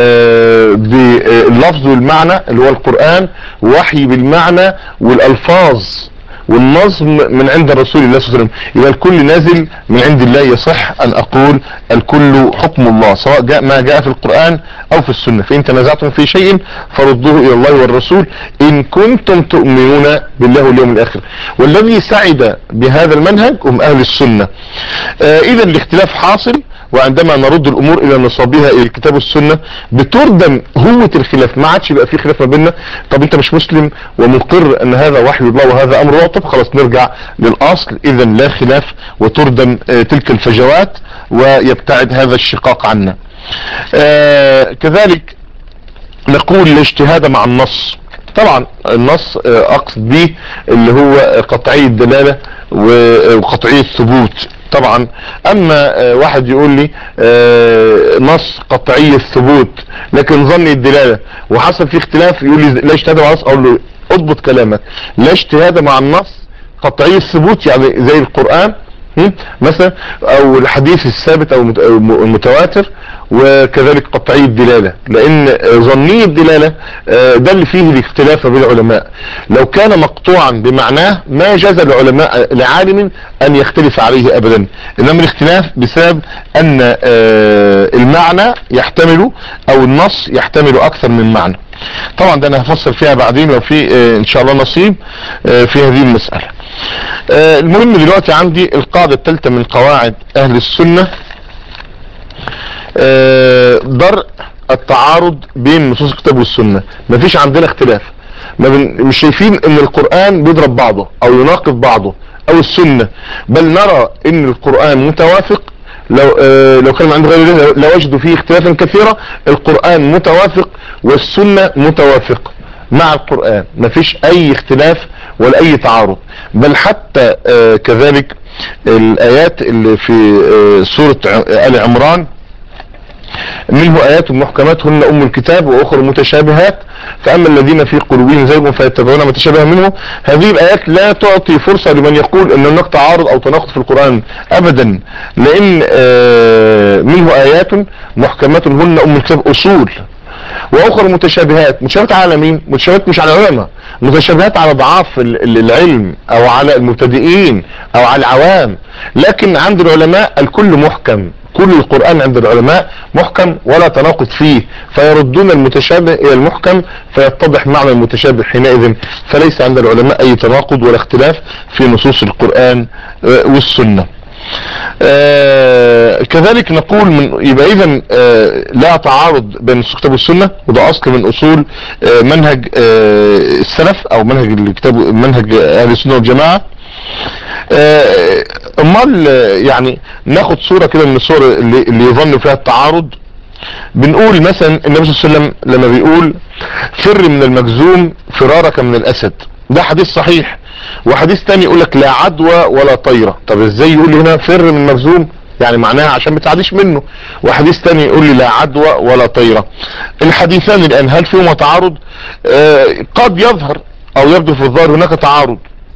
باللفظ والمعنى اللي هو القرآن، ووحي بالمعنى والالفاظ والنظم من عند الرسول الله صلى الله عليه وسلم. يبقى الكل نازل من عند الله. يصح ان اقول الكل حكم الله، سواء جاء ما جاء في القرآن او في السنة. فان تنازعتم في شيء فردوه الى الله والرسول ان كنتم تؤمنون بالله واليوم الاخر. والذي سعد بهذا المنهج هم اهل السنة. اذا الاختلاف حاصل، وعندما نرد الامور الى نصابها الى الكتاب والسنة بتردم هوة الخلاف، ما عادش يبقى في خلاف ما بيننا. طب انت مش مسلم ومقر ان هذا وحي الله وهذا امر الله، طب خلاص نرجع للاصل، اذا لا خلاف، وتردم تلك الفجوات ويبتعد هذا الشقاق عنا. كذلك نقول الاجتهاد مع النص. طبعا النص اقصد به اللي هو قطعي الدلالة وقطعي الثبوت. طبعا اما واحد يقول لي نص قطعي الثبوت لكن ظني الدلالة وحصل فيه اختلاف، يقول لي لا اجتهاد مع النص. اقول له اضبط كلامك، لا اجتهاد مع النص قطعي الثبوت، يعني زي القرآن مثلا او الحديث الثابت او المتواتر، وكذلك قطعي الدلالة، لان ظني الدلالة ده اللي فيه الاختلاف بين العلماء. لو كان مقطوعا بمعناه ما جاز العلماء لعالم ان يختلف عليه ابدا، انما الاختلاف بسبب ان المعنى يحتمل او النص يحتمل اكثر من معنى. طبعا ده انا هفصل فيها بعدين لو في ان شاء الله نصيب في هذه المسألة. المهم دلوقتي عندي القاعدة الثالثة من قواعد اهل السنة: درء التعارض بين نصوص الكتاب والسنة. مفيش عندنا اختلاف، مش شايفين ان القرآن بيضرب بعضه او يناقض بعضه او السنة، بل نرى ان القرآن متوافق. لو كان عند غير لوجدوا فيه اختلافا كثيرا. القرآن متوافق والسنة متوافقة مع القرآن، مفيش اي اختلاف ولا اي تعارض. بل حتى كذلك الايات اللي في سورة آل عمران: منه آيات محكمات هن أم الكتاب وأخر متشابهات فأما الذين في قلوبهم زيغ فيتبعون ما تشابه منه. هذه الآيات لا تعطي فرصة لمن يقول أن هناك تعارض أو تناقض في القرآن أبدا، لأن منه آيات محكمات هن أم الكتاب أصول، واخر متشابهات. متشابهات على مين؟ متشابهات مش على العلماء، متشابهات على ضعاف العلم او على المبتدئين او على العوام. لكن عند العلماء الكل محكم، كل القرآن عند العلماء محكم ولا تناقض فيه، فيردون المتشابه الى المحكم فيتضح معنى المتشابه حينئذ. فليس عند العلماء اي تناقض ولا اختلاف في نصوص القرآن والسنة. كذلك نقول يبقى اذا لا تعارض بين الكتاب والسنة، وده اصل من اصول منهج السلف او منهج الكتاب، منهج اهل السنة والجماعة. امال يعني ناخد صورة كده من الصور اللي يظن فيها التعارض. بنقول مثلا النبي صلى الله عليه وسلم لما بيقول: فر من المجذوم فرارك من الاسد، ده حديث صحيح. وحديث تاني يقول لك: لا عدوى ولا طيرة. طب ازاي يقول هنا فر من المجذوم يعني معناها عشان ما تعديش منه. وحديث تاني يقول لي لا عدوى ولا طيرة. الحديثان الان هل فيهما تعارض؟ قد يظهر او يبدو في الظاهر هناك تعارض،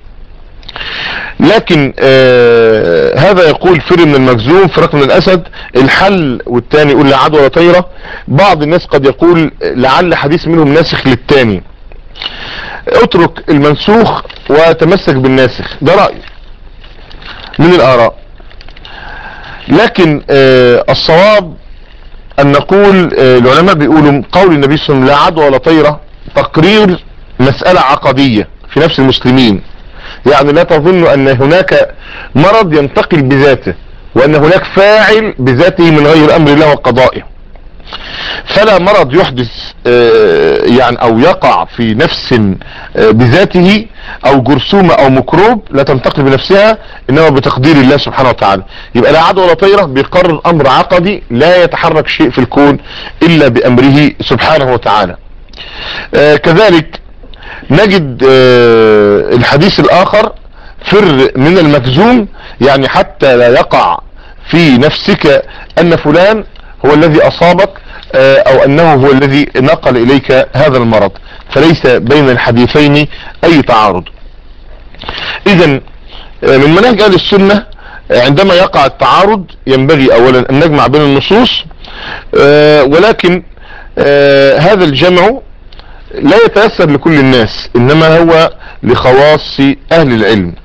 لكن هذا يقول فر من المجذوم فراق من الاسد الحل، والتاني يقول لا عدوى ولا طيرة. بعض الناس قد يقول لعل حديث منهم ناسخ للتاني. اترك المنسوخ وتمسك بالناسخ، ده رأي من الآراء. لكن الصواب ان نقول العلماء بيقولوا قول النبي صلى الله عليه وسلم لا عدوى ولا طيرة تقرير مسألة عقدية في نفس المسلمين. يعني لا تظن ان هناك مرض ينتقل بذاته، وان هناك فاعل بذاته من غير امر الله وقضائه. فلا مرض يحدث يعني او يقع في نفس بذاته، او جرثومة او ميكروب لا تنتقل بنفسها، انما بتقدير الله سبحانه وتعالى. يبقى لا عدوى ولا طيرة بيقرر امر عقدي لا يتحرك شيء في الكون الا بامره سبحانه وتعالى. كذلك نجد الحديث الاخر فر من المجذوم، يعني حتى لا يقع في نفسك ان فلان هو الذي اصابك او انه هو الذي نقل اليك هذا المرض، فليس بين الحديثين اي تعارض. اذا من منهج اهل السنة عندما يقع التعارض ينبغي اولا ان نجمع بين النصوص، ولكن هذا الجمع لا يتيسر لكل الناس، انما هو لخواص اهل العلم.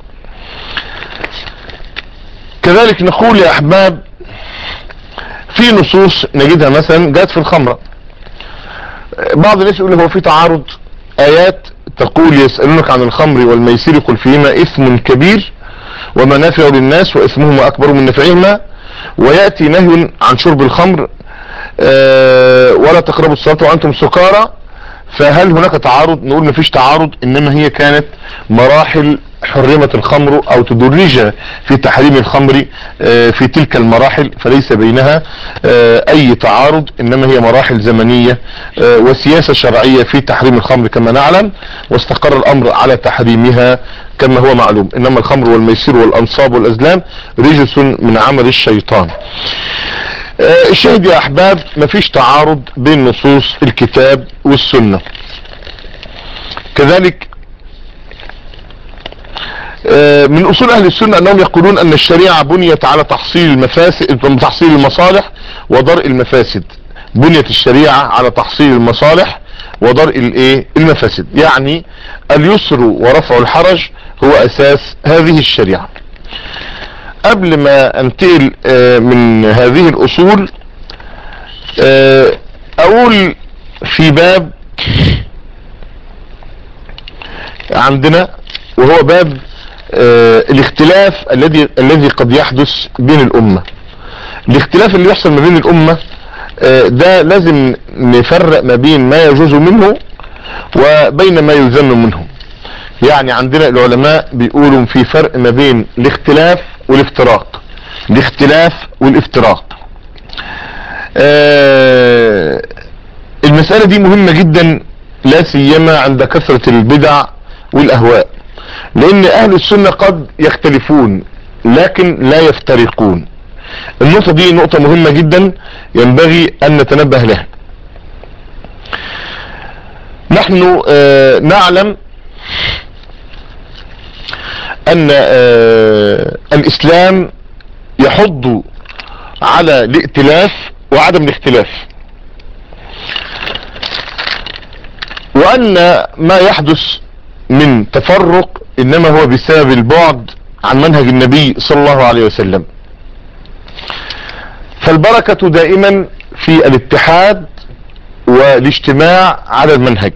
كذلك نقول يا احباب في نصوص نجدها مثلا جاءت في الخمرة. بعض الناس يقول هو في تعارض، ايات تقول يسألونك عن الخمر والميسر قل فيهما اثم كبير ومنافع للناس واثمهما اكبر من نفعهما، ويأتي نهي عن شرب الخمر ولا تقربوا الصلاة وانتم سكارى. فهل هناك تعارض؟ نقول مفيش تعارض، انما هي كانت مراحل حرمت الخمر او تدرج في تحريم الخمر في تلك المراحل، فليس بينها اي تعارض، انما هي مراحل زمنية وسياسة شرعية في تحريم الخمر كما نعلم، واستقر الامر على تحريمها كما هو معلوم. انما الخمر والميسر والانصاب والازلام رجس من عمل الشيطان. الشاهد يا احباب مفيش تعارض بين نصوص الكتاب والسنة. كذلك من اصول اهل السنة انهم يقولون ان الشريعة بنيت على تحصيل المفاسد، تحصيل المصالح ودرء المفاسد. بنيت الشريعة على تحصيل المصالح ودرء المفاسد، يعني اليسر ورفع الحرج هو اساس هذه الشريعة. قبل ما انتقل من هذه الاصول اقول في باب عندنا، وهو باب الاختلاف الذي قد يحدث بين الامة. الاختلاف اللي يحصل ما بين الامة ده لازم نفرق ما بين ما يجوز منه وبين ما يذم منه. يعني عندنا العلماء بيقولوا في فرق ما بين الاختلاف والافتراق. الاختلاف والافتراق المسألة دي مهمة جدا، لا سيما عند كثرة البدع والاهواء، لان اهل السنة قد يختلفون لكن لا يفترقون. النقطة دي نقطة مهمة جدا ينبغي ان نتنبه لها. نحن نعلم ان الاسلام يحض على الائتلاف وعدم الاختلاف، وان ما يحدث من تفرق انما هو بسبب البعد عن منهج النبي صلى الله عليه وسلم. فالبركة دائما في الاتحاد والاجتماع على المنهج،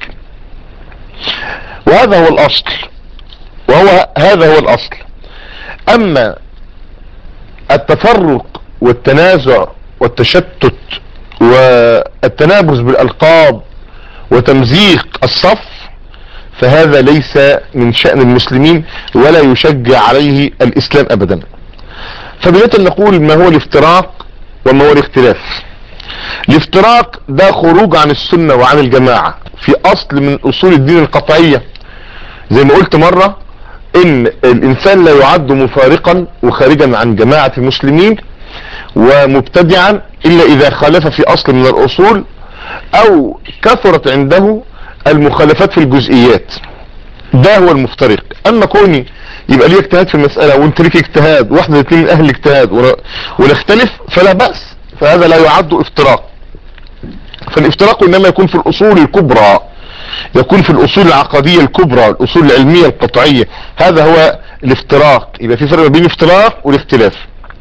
وهذا هو الاصل، هذا هو الاصل. اما التفرق والتنازع والتشتت والتنابز بالالقاب وتمزيق الصف فهذا ليس من شأن المسلمين ولا يشجع عليه الاسلام ابدا. فبداية نقول ما هو الافتراق وما هو الاختلاف. الافتراق ده خروج عن السنة وعن الجماعة في اصل من اصول الدين القطعية. زي ما قلت مرة ان الانسان لا يعد مفارقا وخارجا عن جماعة المسلمين ومبتدعا الا اذا خالف في اصل من الاصول او كثرت عنده المخالفات في الجزئيات. ده هو المفترق. اما كوني يبقى ليه اجتهاد في المسألة وانت ليك اجتهاد واحدة الاثنين من اهل الاجتهاد ونختلف فلا بأس، فهذا لا يعد افتراق. فالافتراق انما يكون في الاصول الكبرى، يكون في الاصول العقدية الكبرى، الاصول العلمية القطعية، هذا هو الافتراق. يبقى في فرق بين الافتراق والاختلاف.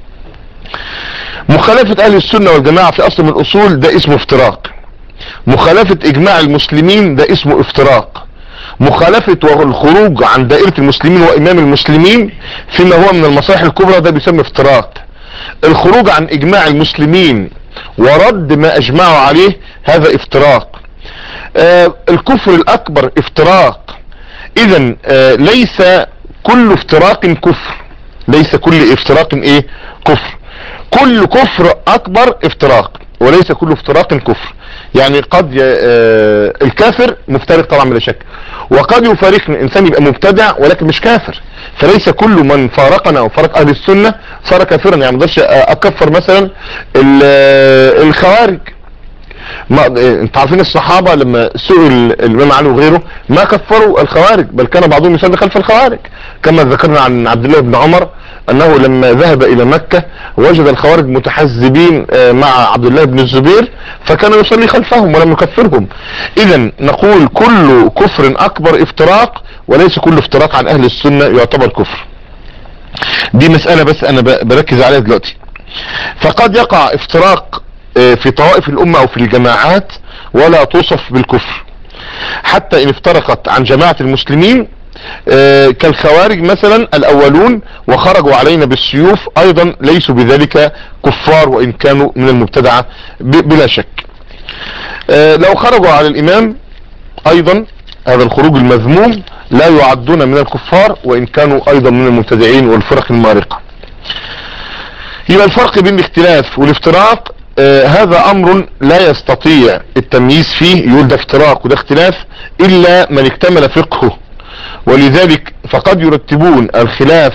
مخالفة اهل السنة والجماعة في اصل من الاصول ده اسمه افتراق. مخالفة اجماع المسلمين ده اسمه افتراق. مخالفة والخروج عن دائرة المسلمين وامام المسلمين فيما هو من المصالح الكبرى ده بيسمى افتراق. الخروج عن اجماع المسلمين ورد ما اجمعوا عليه هذا افتراق. الكفر الاكبر افتراق. اذا ليس كل افتراق كفر، ليس كل افتراق ايه كفر. كل كفر اكبر افتراق وليس كل افتراق كفر. يعني قد الكافر مفترق طبعا بلا شك، وقد يفارقنا انسان يبقى مبتدع ولكن مش كافر. فليس كل من فارقنا او فارق اهل السنة صار كافرا. يعني ما اقدرش اكفر مثلا الخوارج. ما انت عارفين الصحابة لما سئل الامام علي وغيره ما كفروا الخوارج، بل كان بعضهم يصلي خلف الخوارج، كما ذكرنا عن عبد الله بن عمر انه لما ذهب الى مكة وجد الخوارج متحزبين مع عبد الله بن الزبير فكان يصلي خلفهم ولم يكفرهم. اذا نقول كل كفر اكبر افتراق وليس كل افتراق عن اهل السنة يعتبر كفر. دي مسألة بس انا بركز عليها دلوقتي. فقد يقع افتراق في طوائف الامة او في الجماعات ولا توصف بالكفر، حتى ان افترقت عن جماعة المسلمين كالخوارج مثلا الاولون وخرجوا علينا بالسيوف ايضا ليسوا بذلك كفار وان كانوا من المبتدعة بلا شك. لو خرجوا على الامام ايضا هذا الخروج المذموم لا يعدون من الكفار وان كانوا ايضا من المبتدعين والفرق المارقة. يبقى الفرق بين الاختلاف والافتراق هذا امر لا يستطيع التمييز فيه، يقول ده افتراق وده اختلاف الا من اكتمل فقهه. ولذلك فقد يرتبون الخلاف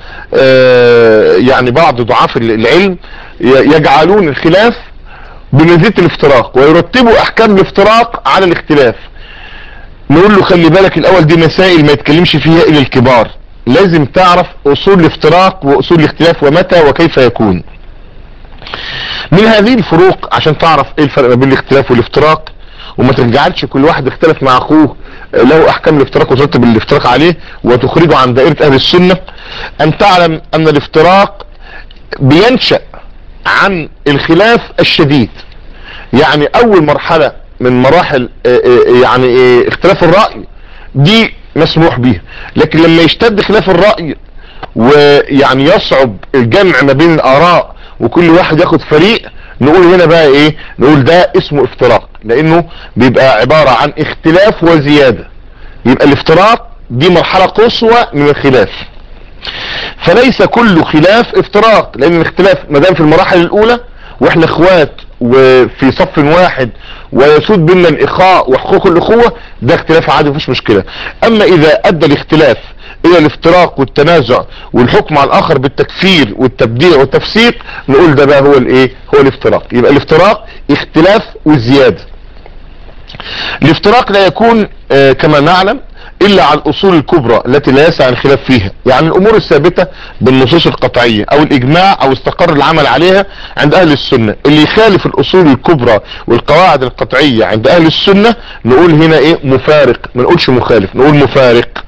يعني بعض ضعاف العلم يجعلون الخلاف بمنزلة الافتراق ويرتبوا احكام الافتراق على الاختلاف. نقول له خلي بالك الاول دي مسائل ما يتكلمش فيها الا الكبار، لازم تعرف اصول الافتراق واصول الاختلاف ومتى وكيف يكون. من هذه الفروق عشان تعرف ايه الفرق بين الاختلاف والافتراق وما ترجعلش كل واحد اختلف مع اخوه له احكام الافتراق وترتب الافتراق عليه وتخرجه عن دائرة اهل السنة، ان تعلم ان الافتراق بينشأ عن الخلاف الشديد. يعني اول مرحلة من مراحل يعني اختلاف الرأي دي مسموح بيها، لكن لما يشتد خلاف الرأي ويعني يصعب الجمع ما بين الاراء وكل واحد ياخد فريق، نقول هنا بقى ايه؟ نقول ده اسمه افتراق، لانه بيبقى عبارة عن اختلاف وزيادة. يبقى الافتراق دي مرحلة قصوى من الخلاف. فليس كل خلاف افتراق، لان الاختلاف ما دام في المراحل الاولى واحنا اخوات وفي صف واحد ويسود بيننا الاخاء وحقوق الاخوة ده اختلاف عادي مفيش مشكلة. اما اذا ادى الاختلاف الى الافتراق والتنازع والحكم على الاخر بالتكفير والتبديع والتفسيق نقول ده بقى هو الايه؟ هو الافتراق. يبقى الافتراق اختلاف وزيادة. الافتراق لا يكون كما نعلم الا على الاصول الكبرى التي لا يسع الخلاف فيها، يعني الامور الثابتة بالنصوص القطعية او الاجماع او استقر العمل عليها عند اهل السنة. اللي يخالف الاصول الكبرى والقواعد القطعية عند اهل السنة نقول هنا ايه؟ مفارق، ما نقولش مخالف، نقول مفارق.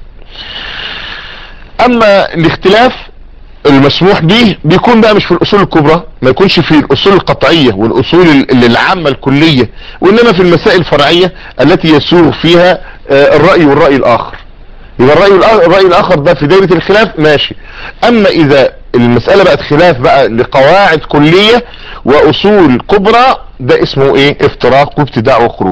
اما الاختلاف المسموح به بيكون بقى مش في الاصول الكبرى، ما يكونش في الاصول القطعية والاصول العامة الكلية، وانما في المسائل الفرعية التي يسوغ فيها الرأي والرأي الاخر. يبقى الرأي الاخر ده في دائرة الخلاف ماشي. اما اذا المسألة بقت خلاف بقى لقواعد كلية واصول كبرى ده اسمه ايه؟ افتراق وابتداع وخروج.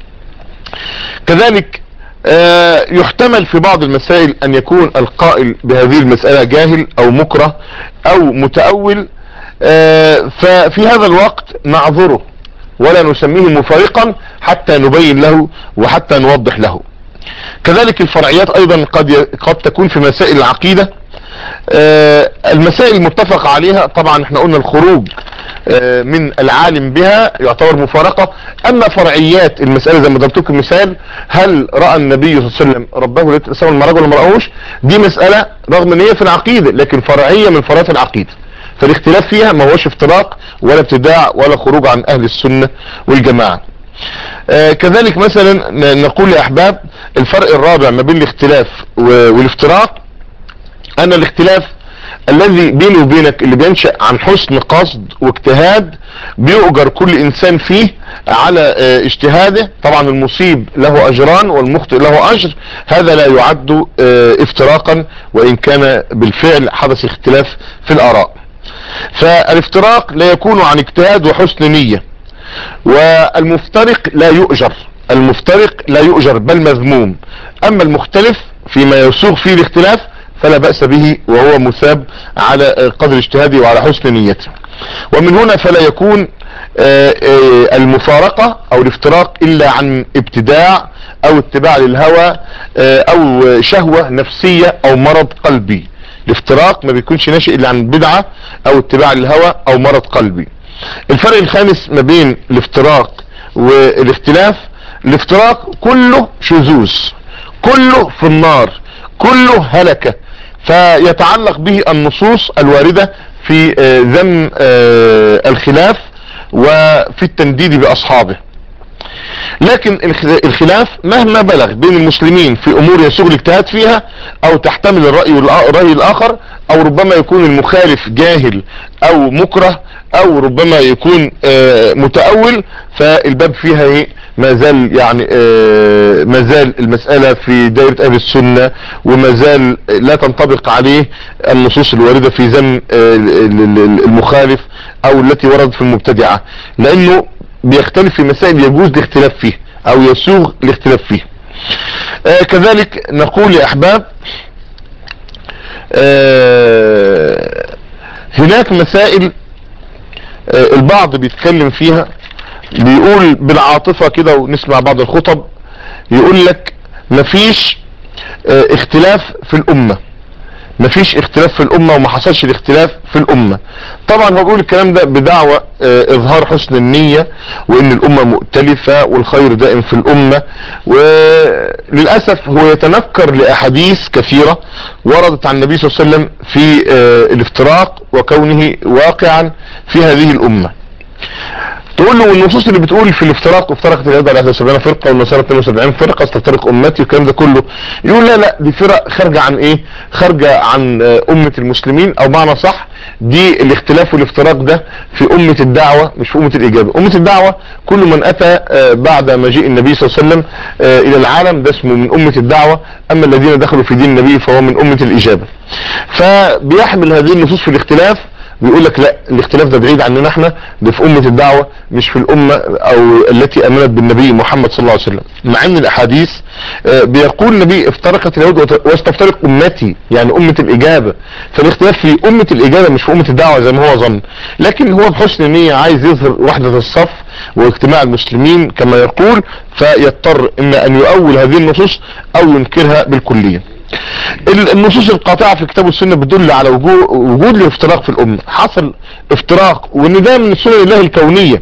كذلك يحتمل في بعض المسائل ان يكون القائل بهذه المسألة جاهل او مكره او متأول، ففي هذا الوقت نعذره ولا نسميه مفارقا حتى نبين له وحتى نوضح له. كذلك الفرعيات ايضا قد تكون في مسائل العقيدة. المسائل المتفق عليها طبعا احنا قلنا الخروج من العالم بها يعتبر مفارقة. اما فرعيات المسألة زي ما ضربت لكم مثال، هل رأى النبي صلى الله عليه وسلم ربه ليلة الإسراء والمعراج ولا ما رأوش، دي مسألة رغم ان هي في العقيدة لكن فرعية من فرعيات العقيدة، فالاختلاف فيها ما هوش افتراق ولا ابتداع ولا خروج عن اهل السنة والجماعة. كذلك مثلا نقول يا احباب الفرق الرابع ما بين الاختلاف والافتراق، ان الاختلاف الذي بيني وبينك اللي بينشأ عن حسن قصد واجتهاد بيؤجر كل انسان فيه على اجتهاده، طبعا المصيب له اجران والمخطئ له اجر، هذا لا يعد افتراقا وان كان بالفعل حدث اختلاف في الاراء. فالافتراق لا يكون عن اجتهاد وحسن نية، والمفترق لا يؤجر، المفترق لا يؤجر بل مذموم. اما المختلف فيما يسوغ فيه الاختلاف فلا بأس به وهو مثاب على قدر اجتهاده وعلى حسن نيته. ومن هنا فلا يكون المفارقة او الافتراق الا عن ابتداع او اتباع للهوى او شهوة نفسية او مرض قلبي. الافتراق ما بيكونش ناشئ الا عن بدعة او اتباع للهوى او مرض قلبي. الفرق الخامس ما بين الافتراق والاختلاف، الافتراق كله شذوذ، كله في النار، كله هلكة، فيتعلق به النصوص الواردة في ذم الخلاف وفي التنديد بأصحابه. لكن الخلاف مهما بلغ بين المسلمين في امور يسوغ الاجتهاد فيها او تحتمل الرأي الاخر، او ربما يكون المخالف جاهل او مكره او ربما يكون متأول، فالباب فيها ايه ما زال يعني ما زال المسألة في دائرة اهل السنة، وما زال لا تنطبق عليه النصوص الواردة في ذم المخالف او التي وردت في المبتدعة، لانه بيختلف في مسائل يجوز الاختلاف فيه او يسوغ الاختلاف فيه. كذلك نقول يا احباب هناك مسائل البعض بيتكلم فيها، بيقول بالعاطفة كده ونسمع بعض الخطب يقول لك مفيش اختلاف في الامة، مفيش اختلاف في الامة وما حصلش الاختلاف في الامة. طبعا هو بيقول الكلام ده بدعوة اظهار حسن النية وان الامة مؤتلفة والخير دائم في الامة، وللأسف هو يتنكر لاحاديث كثيرة وردت عن النبي صلى الله عليه وسلم في الافتراق وكونه واقعا في هذه الامة. تقول له النصوص اللي بتقول في الافتراق افترقت اليهود على 71 فرقه والنصارى 72 فرقه استفترق امتي والكلام ده كله، يقول لا لا دي فرق خارجه عن ايه؟ خارجه عن امه المسلمين، او معنى صح دي الاختلاف والافتراق ده في امه الدعوه مش في امه الاجابه. امه الدعوه كل من اتى بعد مجيء النبي صلى الله عليه وسلم الى العالم ده اسمه من امه الدعوه، اما الذين دخلوا في دين النبي فهو من امه الاجابه. فبيحمل هذه النصوص في الاختلاف، بيقول لك لا الاختلاف ده بعيد عننا احنا، ده في امة الدعوة مش في الامة او التي امنت بالنبي محمد صلى الله عليه وسلم. مع ان الاحاديث بيقول النبي افترقت اليهود واستفترق امتي يعني امة الاجابة، فالاختلاف في امة الاجابة مش في امة الدعوة زي ما هو ظن، لكن هو بحسن نية عايز يظهر وحدة الصف واجتماع المسلمين كما يقول، فيضطر اما ان يؤول هذه النصوص او ينكرها بالكلية. النصوص القاطعة في كتاب السنة بتدل على وجود الافتراق في الأمة، حصل افتراق وان ده من سنن الله الكونية،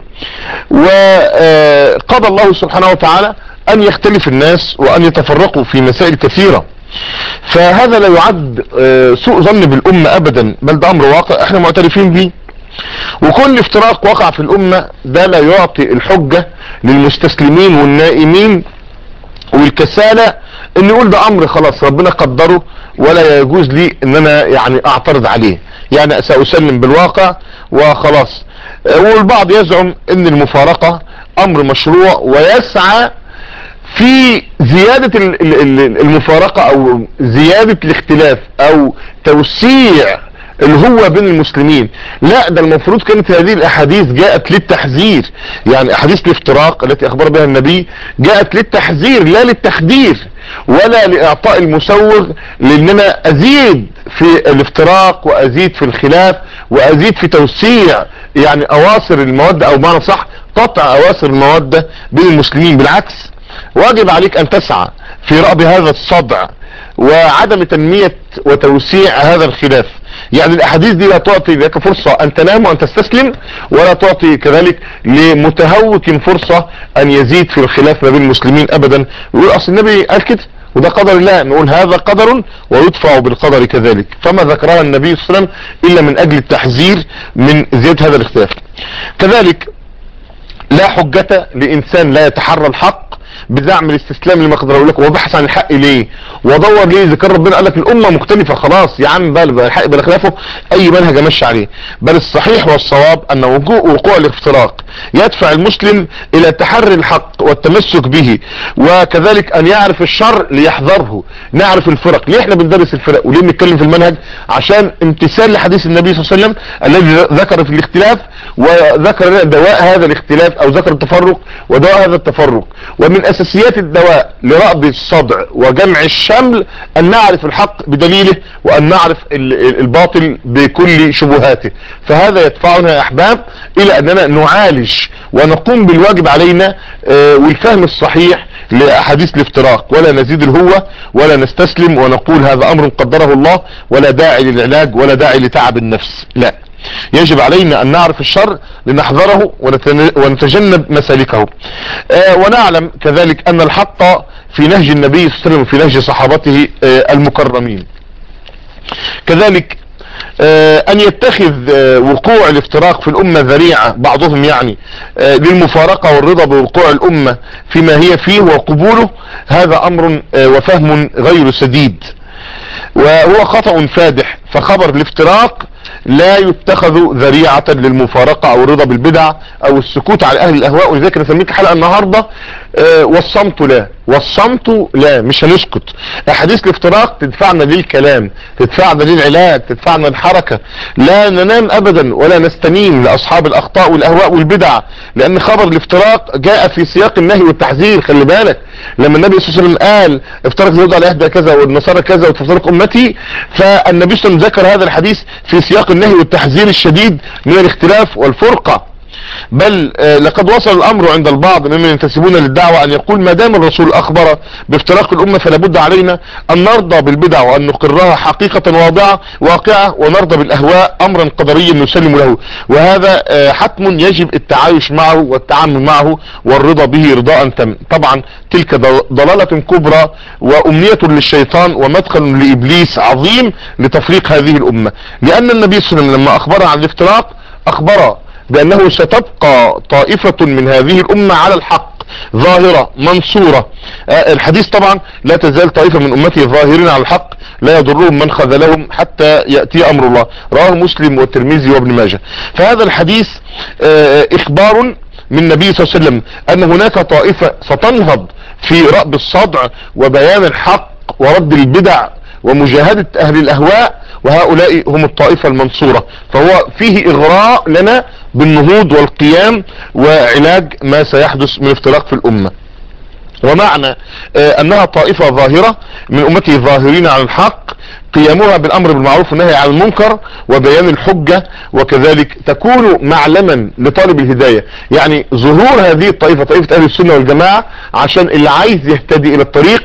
وقضى الله سبحانه وتعالى أن يختلف الناس وأن يتفرقوا في مسائل كثيرة، فهذا لا يعد سوء ظن بالأمة أبدا، بل ده أمر واقع احنا معترفين به. وكل افتراق وقع في الأمة ده لا يعطي الحجة للمستسلمين والنائمين والكسالى ان يقول ده امر خلاص ربنا قدره ولا يجوز لي ان انا يعني اعترض عليه، يعني سأسلم بالواقع وخلاص. والبعض يزعم ان المفارقة امر مشروع ويسعى في زيادة المفارقة او زيادة الاختلاف او توسيع الهوة بين المسلمين. لا ده المفروض كانت هذه الاحاديث جاءت للتحذير، يعني احاديث الافتراق التي اخبر بها النبي جاءت للتحذير لا للتخدير ولا لاعطاء المسوغ لان انا ازيد في الافتراق وازيد في الخلاف وازيد في توسيع يعني اواصر المودة او معنى صح قطع اواصر المودة بين المسلمين. بالعكس واجب عليك ان تسعى في رأب هذا الصدع وعدم تنمية وتوسيع هذا الخلاف، يعني الاحاديث دي لا تعطي لك فرصة ان تنام وان تستسلم، ولا تعطي كذلك لمتهوك فرصة ان يزيد في الخلاف ما بين المسلمين ابدا، ويقول اصل النبي قال كده وده قدر الله، نقول هذا قدر ويدفع بالقدر كذلك. فما ذكرها النبي صلى الله عليه وسلم الا من اجل التحذير من زيادة هذا الاختلاف. كذلك لا حجة لانسان لا يتحرى الحق بزعم الاستسلام لما قدره لك وبحث عن الحق ليه ودور ليه، اذا كان ربنا قال لك الامه مختلفه خلاص يا عم بقى الحق بلا خلافه اي منهج ماشي عليه. بل الصحيح والصواب ان وقوع الافتراق يدفع المسلم الى تحري الحق والتمسك به، وكذلك ان يعرف الشر ليحذره. نعرف الفرق ليه احنا بندرس الفرق وليه بنتكلم في المنهج؟ عشان امتثال لحديث النبي صلى الله عليه وسلم الذي ذكر في الاختلاف وذكر لنا دواء هذا الاختلاف او ذكر التفرق ودواء هذا التفرق. ومن اساسيات الدواء لرأب الصدع وجمع الشمل ان نعرف الحق بدليله وان نعرف الباطل بكل شبهاته. فهذا يدفعنا يا احباب الى اننا نعالج ونقوم بالواجب علينا والفهم الصحيح لأحاديث الافتراق، ولا نزيد الهوة ولا نستسلم ونقول هذا امر قدره الله ولا داعي للعلاج ولا داعي لتعب النفس. لا، يجب علينا ان نعرف الشر لنحذره ونتجنب مسالكه. ونعلم كذلك ان الحق في نهج النبي صلى الله عليه وسلم وفي نهج صحابته المكرمين. كذلك ان يتخذ وقوع الافتراق في الامة ذريعة بعضهم يعني للمفارقة والرضا بوقوع الامة فيما هي فيه وقبوله، هذا امر وفهم غير سديد وهو خطأ فادح. فخبر الافتراق لا يتخذ ذريعة للمفارقة او الرضا بالبدع او السكوت على اهل الاهواء. ولذلك نسميك حلقة النهاردة والصمت لا، والصمت لا، مش هنسكت. احاديث الافتراق تدفعنا للكلام، تدفعنا للعلاج، تدفعنا للحركة. لا ننام ابدا ولا نستنين لاصحاب الاخطاء والاهواء والبدع، لان خبر الافتراق جاء في سياق النهي والتحذير. خلي بالك لما النبي صلى الله عليه وسلم قال افترق اليهود على احدى كذا والنصارى كذا وتفترق امتي، فالنبي صلى الله عليه وسلم ذكر هذا الحديث في سياق النهي والتحذير الشديد من الاختلاف والفرقة. بل لقد وصل الامر عند البعض ممن ينتسبون للدعوة ان يقول ما دام الرسول اخبر بافتراق الامة فلا بد علينا ان نرضى بالبدع وان نقرها حقيقة واقعة ونرضى بالاهواء امرا قدريا نسلم له. وهذا حتم يجب التعايش معه والتعامل معه والرضا به رضاء تام. طبعا تلك ضلالة كبرى وامنية للشيطان ومدخل لابليس عظيم لتفريق هذه الامة، لان النبي صلى الله عليه وسلم لما اخبر عن الافتراق اخبر بأنه ستبقى طائفة من هذه الأمة على الحق ظاهرة منصورة. الحديث طبعا لا تزال طائفة من أمتي ظاهرين على الحق لا يضرهم من خذلهم حتى يأتي أمر الله، رواه مسلم والترمذي وابن ماجه. فهذا الحديث إخبار من النبي صلى الله عليه وسلم أن هناك طائفة ستنهض في رأب الصدع وبيان الحق ورد البدع ومجاهدة اهل الاهواء، وهؤلاء هم الطائفة المنصورة. فهو فيه اغراء لنا بالنهوض والقيام وعلاج ما سيحدث من افتراق في الامة. ومعنى انها طائفة ظاهرة من امتي ظاهرين على الحق قيامها بالامر بالمعروف والنهي عن المنكر وبيان الحجة، وكذلك تكون معلما لطالب الهداية. يعني ظهور هذه الطائفة طائفة اهل السنة والجماعة عشان اللي عايز يهتدي الى الطريق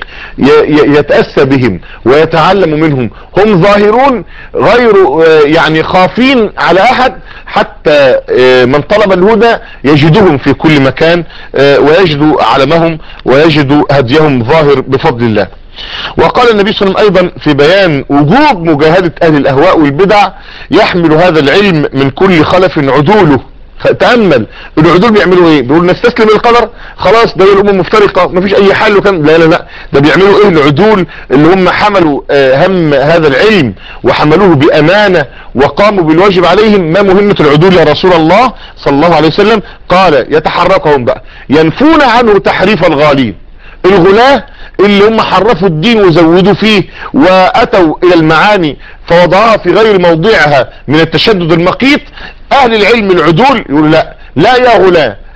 يتأسى بهم ويتعلم منهم. هم ظاهرون غير يعني خافين على احد، حتى من طلب الهدى يجدهم في كل مكان ويجدوا علمهم ويجدوا هديهم ظاهر بفضل الله. وقال النبي صلى الله عليه وسلم ايضا في بيان وجوب مجاهدة اهل الاهواء والبدع يحمل هذا العلم من كل خلف عدوله. تأمل العدول بيعملوا ايه؟ بيقول نستسلم القدر خلاص ده الامم مفترقة مفيش اي حل وكان لا لا لا، ده بيعملوا ايه العدول اللي هم حملوا هم هذا العلم وحملوه بامانة وقاموا بالواجب عليهم. ما مهمة العدول يا رسول الله صلى الله عليه وسلم؟ قال يتحركهم بقى ينفون عنه تحريف الغالين. الغلاة اللي هم حرفوا الدين وزودوا فيه واتوا الى المعاني فوضعها في غير موضعها من التشدد المقيت، اهل العلم العدول يقول لا لا يا غلاة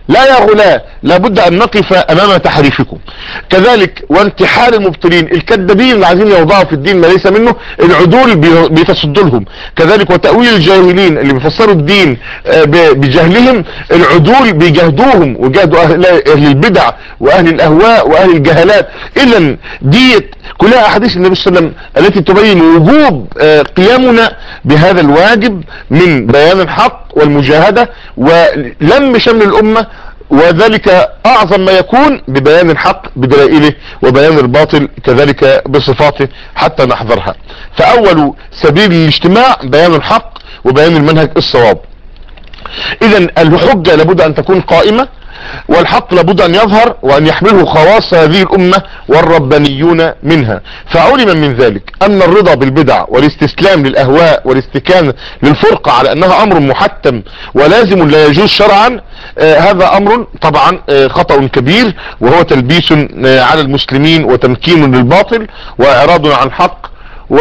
لا يا غلاة، لابد ان نقف امام تحريفكم. كذلك وانتحال المبطلين الكذابين اللي عايزين يوضعوا في الدين ما ليس منه، العدول بيتصدوا لهم. كذلك وتأويل الجاهلين اللي بيفسروا الدين بجهلهم، العدول بيجاهدوهم وجاهدوا اهل البدع واهل الاهواء واهل الجهالات. اذا دي كلها احاديث النبي صلى الله عليه وسلم التي تبين وجوب قيامنا بهذا الواجب من بيان الحق والمجاهدة ولم شمل الامة، وذلك اعظم ما يكون ببيان الحق بدلائله وبيان الباطل كذلك بصفاته حتى نحذرها. فاول سبيل الاجتماع بيان الحق وبيان المنهج الصواب. اذا الحجة لابد ان تكون قائمة، والحق لابد ان يظهر وان يحمله خواص هذه الامة والربانيون منها. فعلم من ذلك ان الرضا بالبدع والاستسلام للاهواء والاستكانة للفرقة على انها امر محتم ولازم لا يجوز شرعا، هذا امر طبعا خطأ كبير، وهو تلبيس على المسلمين وتمكين للباطل واعراض عن الحق و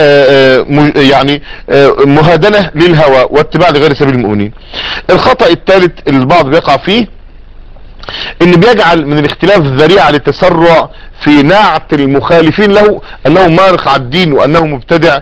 يعني مهادنة للهوى واتباع لغير سبيل المؤمنين. الخطأ الثالث اللي البعض بيقع فيه ان بيجعل من الاختلاف ذريعة للتسرع في نعت المخالفين له انه مارق على الدين وانه مبتدع،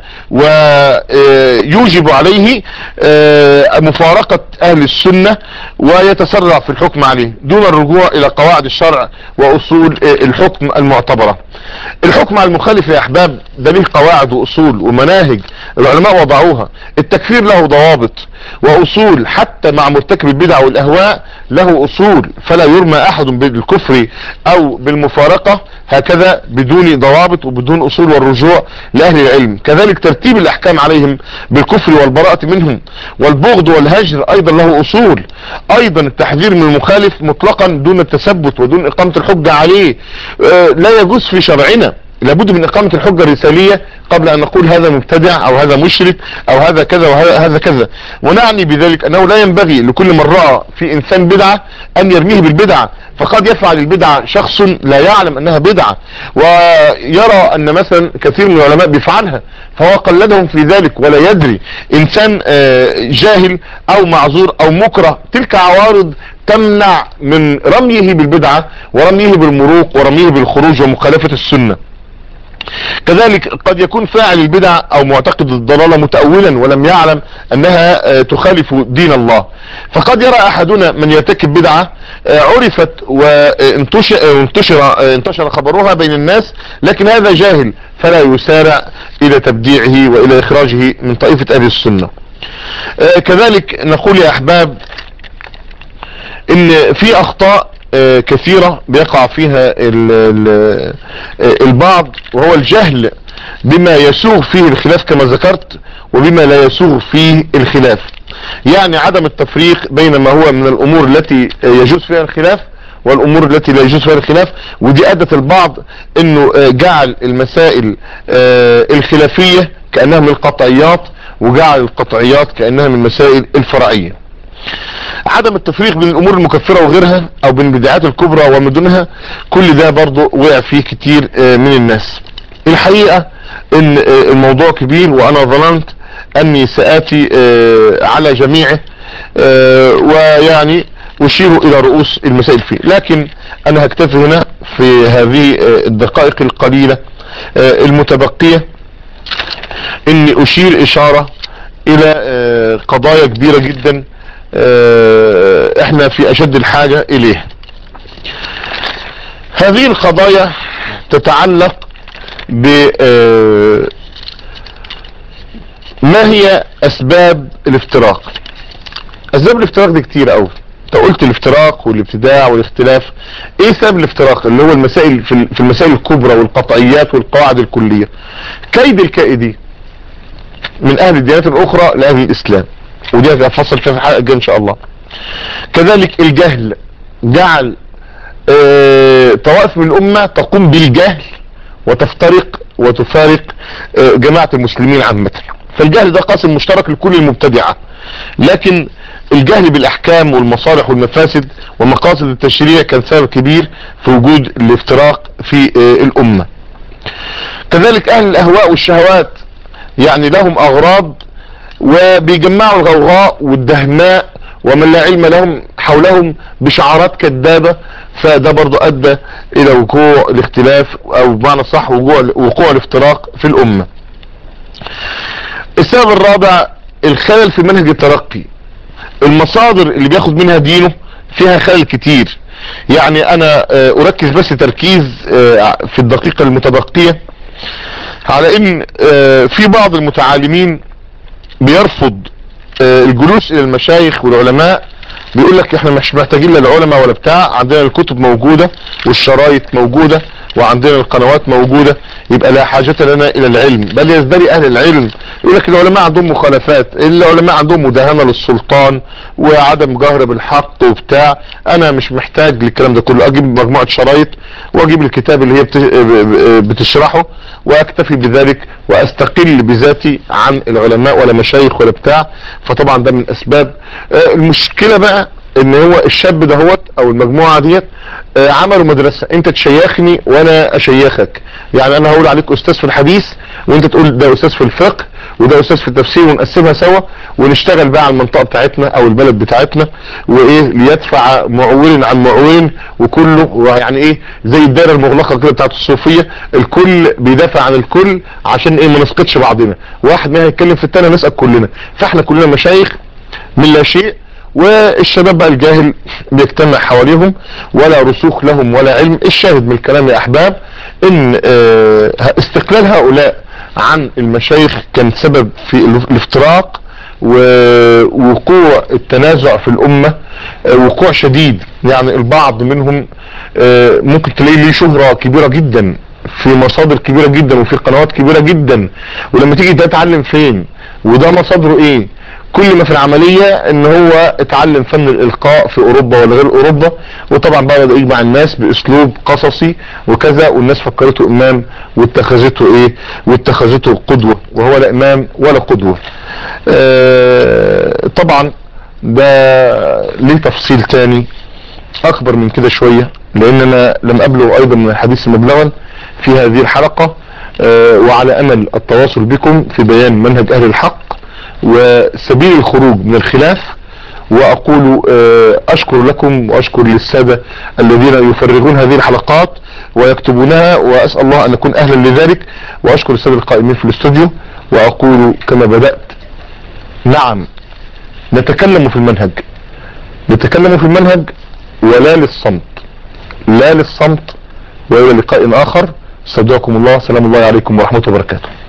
ويوجب عليه مفارقة اهل السنة ويتسرع في الحكم عليه دون الرجوع الى قواعد الشرع واصول الحكم المعتبرة. الحكم على المخالف يا احباب ده له قواعد واصول ومناهج العلماء وضعوها. التكفير له ضوابط واصول، حتى مع مرتكب البدع والاهواء له اصول، فلا يرمى احد بالكفر او بالمفارقة هكذا بدون ضوابط وبدون اصول والرجوع لاهل العلم. كذلك ترتيب الاحكام عليهم بالكفر والبراءة منهم والبغض والهجر ايضا له اصول. ايضا التحذير من المخالف مطلقا دون التثبت ودون اقامة الحجة عليه لا يجوز في شرعنا. لابد من اقامة الحجة الرسالية قبل ان نقول هذا مبتدع او هذا مشرك او هذا كذا وهذا كذا. ونعني بذلك انه لا ينبغي لكل من رأى في انسان بدعة ان يرميه بالبدعة، فقد يفعل البدعة شخص لا يعلم انها بدعة ويرى ان مثلا كثير من العلماء بيفعلها فهو قلدهم في ذلك ولا يدري. انسان جاهل او معذور او مكره، تلك عوارض تمنع من رميه بالبدعة ورميه بالمروق ورميه بالخروج ومخالفة السنة. كذلك قد يكون فاعل البدع او معتقد الضلالة متأولا ولم يعلم انها تخالف دين الله، فقد يرى احدنا من يرتكب بدعة عرفت وانتشر خبرها بين الناس، لكن هذا جاهل فلا يسارع الى تبديعه والى اخراجه من طائفة اهل السنة. كذلك نقول يا احباب ان في اخطاء كثيرة بيقع فيها البعض، وهو الجهل بما يسوغ فيه الخلاف كما ذكرت وبما لا يسوغ فيه الخلاف. يعني عدم التفريق بين ما هو من الامور التي يجوز فيها الخلاف والامور التي لا يجوز فيها الخلاف، ودي ادت البعض انه جعل المسائل الخلافية كأنها من القطعيات وجعل القطعيات كأنها من المسائل الفرعية. عدم التفريق بين الامور المكفرة وغيرها او بين البدعات الكبرى ومن دونها، كل ده برضو وقع فيه كتير من الناس. الحقيقة ان الموضوع كبير وانا ظننت اني سآتي على جميعه ويعني اشير الى رؤوس المسائل فيه، لكن انا هكتفي هنا في هذه الدقائق القليلة المتبقية اني اشير اشارة الى قضايا كبيرة جدا احنا في اشد الحاجة اليه. هذه القضايا تتعلق ب ما هي اسباب الافتراق. اسباب الافتراق دي كتير قوي. انت قلت الافتراق والابتداع والاختلاف، ايه سبب الافتراق اللي هو المسائل في المسائل الكبرى والقطعيات والقواعد الكلية؟ كيد الكائدين من اهل الديانات الاخرى لاهل الاسلام، ودي هتفصل فيها في الحلقة الجاية ان شاء الله. كذلك الجهل جعل طوائف من الامة تقوم بالجهل وتفترق وتفارق جماعة المسلمين عامة. فالجهل ده قاسم مشترك لكل المبتدعة، لكن الجهل بالاحكام والمصالح والمفاسد ومقاصد التشريع كان سبب كبير في وجود الافتراق في الامة. كذلك اهل الاهواء والشهوات يعني لهم اغراض وبيجمعوا الغوغاء والدهماء ومن لا علم لهم حولهم بشعارات كذابة، فده برضو ادى الى وقوع الاختلاف، او بمعنى صح وقوع الافتراق في الامة. السبب الرابع الخلل في منهج التلقي. المصادر اللي بياخد منها دينه فيها خلل كتير. يعني انا اركز بس تركيز في الدقيقة المتبقية على ان في بعض المتعالمين بيرفض الجلوس الى المشايخ والعلماء، بيقول لك احنا مش محتاجين لا العلماء ولا بتاع، عندنا الكتب موجودة والشرايط موجودة وعندنا القنوات موجودة، يبقى لا حاجة لنا الى العلم. بل يزدري اهل العلم يقول لك العلماء عندهم مخالفات، العلماء عندهم مداهنة للسلطان وعدم جهر بالحق وبتاع. انا مش محتاج للكلام ده كله، اجيب مجموعة شرايط واجيب الكتاب اللي هي بتشرحه واكتفي بذلك واستقل بذاتي عن العلماء ولا مشايخ ولا بتاع. فطبعا ده من اسباب المشكلة بقى ان هو الشاب دهوت او المجموعة ديت عملوا مدرسة، انت تشيخني وانا اشيخك. يعني انا هقول عليك استاذ في الحديث وانت تقول ده استاذ في الفقه وده استاذ في التفسير، ونقسمها سوا ونشتغل بقى على المنطقة بتاعتنا او البلد بتاعتنا، وايه ليدفع معول عن معول، وكله يعني ايه زي الدائرة المغلقة كده بتاعت الصوفية، الكل بيدافع عن الكل عشان ايه ما نسقطش بعضنا، واحد ما هيتكلم في التاني نسقط كلنا. فاحنا كلنا مشايخ من لا شيء، والشباب بقى الجاهل بيجتمع حواليهم ولا رسوخ لهم ولا علم. الشاهد من الكلام يا احباب ان استقلال هؤلاء عن المشايخ كان سبب في الافتراق ووقوع التنازع في الامة، وقوع شديد. يعني البعض منهم ممكن تلاقي ليه شهرة كبيرة جدا في مصادر كبيرة جدا وفي قنوات كبيرة جدا، ولما تيجي تتعلم فين وده مصادره ايه، كل ما في العملية ان هو اتعلم فن الالقاء في اوروبا ولا غير اوروبا، وطبعا بقى بدأ يجمع الناس باسلوب قصصي وكذا، والناس فكرته امام واتخذته ايه واتخذته قدوة، وهو لا امام ولا قدوة. طبعا ده ليه تفصيل تاني اكبر من كده شوية، لان انا لم ابلغ ايضا من الحديث مبلغا في هذه الحلقة، وعلى امل التواصل بكم في بيان منهج اهل الحق وسبيل الخروج من الخلاف. واقول اشكر لكم واشكر للسادة الذين يفرغون هذه الحلقات ويكتبونها، واسأل الله ان اكون اهلا لذلك، واشكر السادة القائمين في الاستوديو، واقول كما بدأت: نعم نتكلم في المنهج، نتكلم في المنهج ولا للصمت، لا للصمت. والى لقاء اخر، استودعكم الله، سلام الله عليكم ورحمة وبركاته.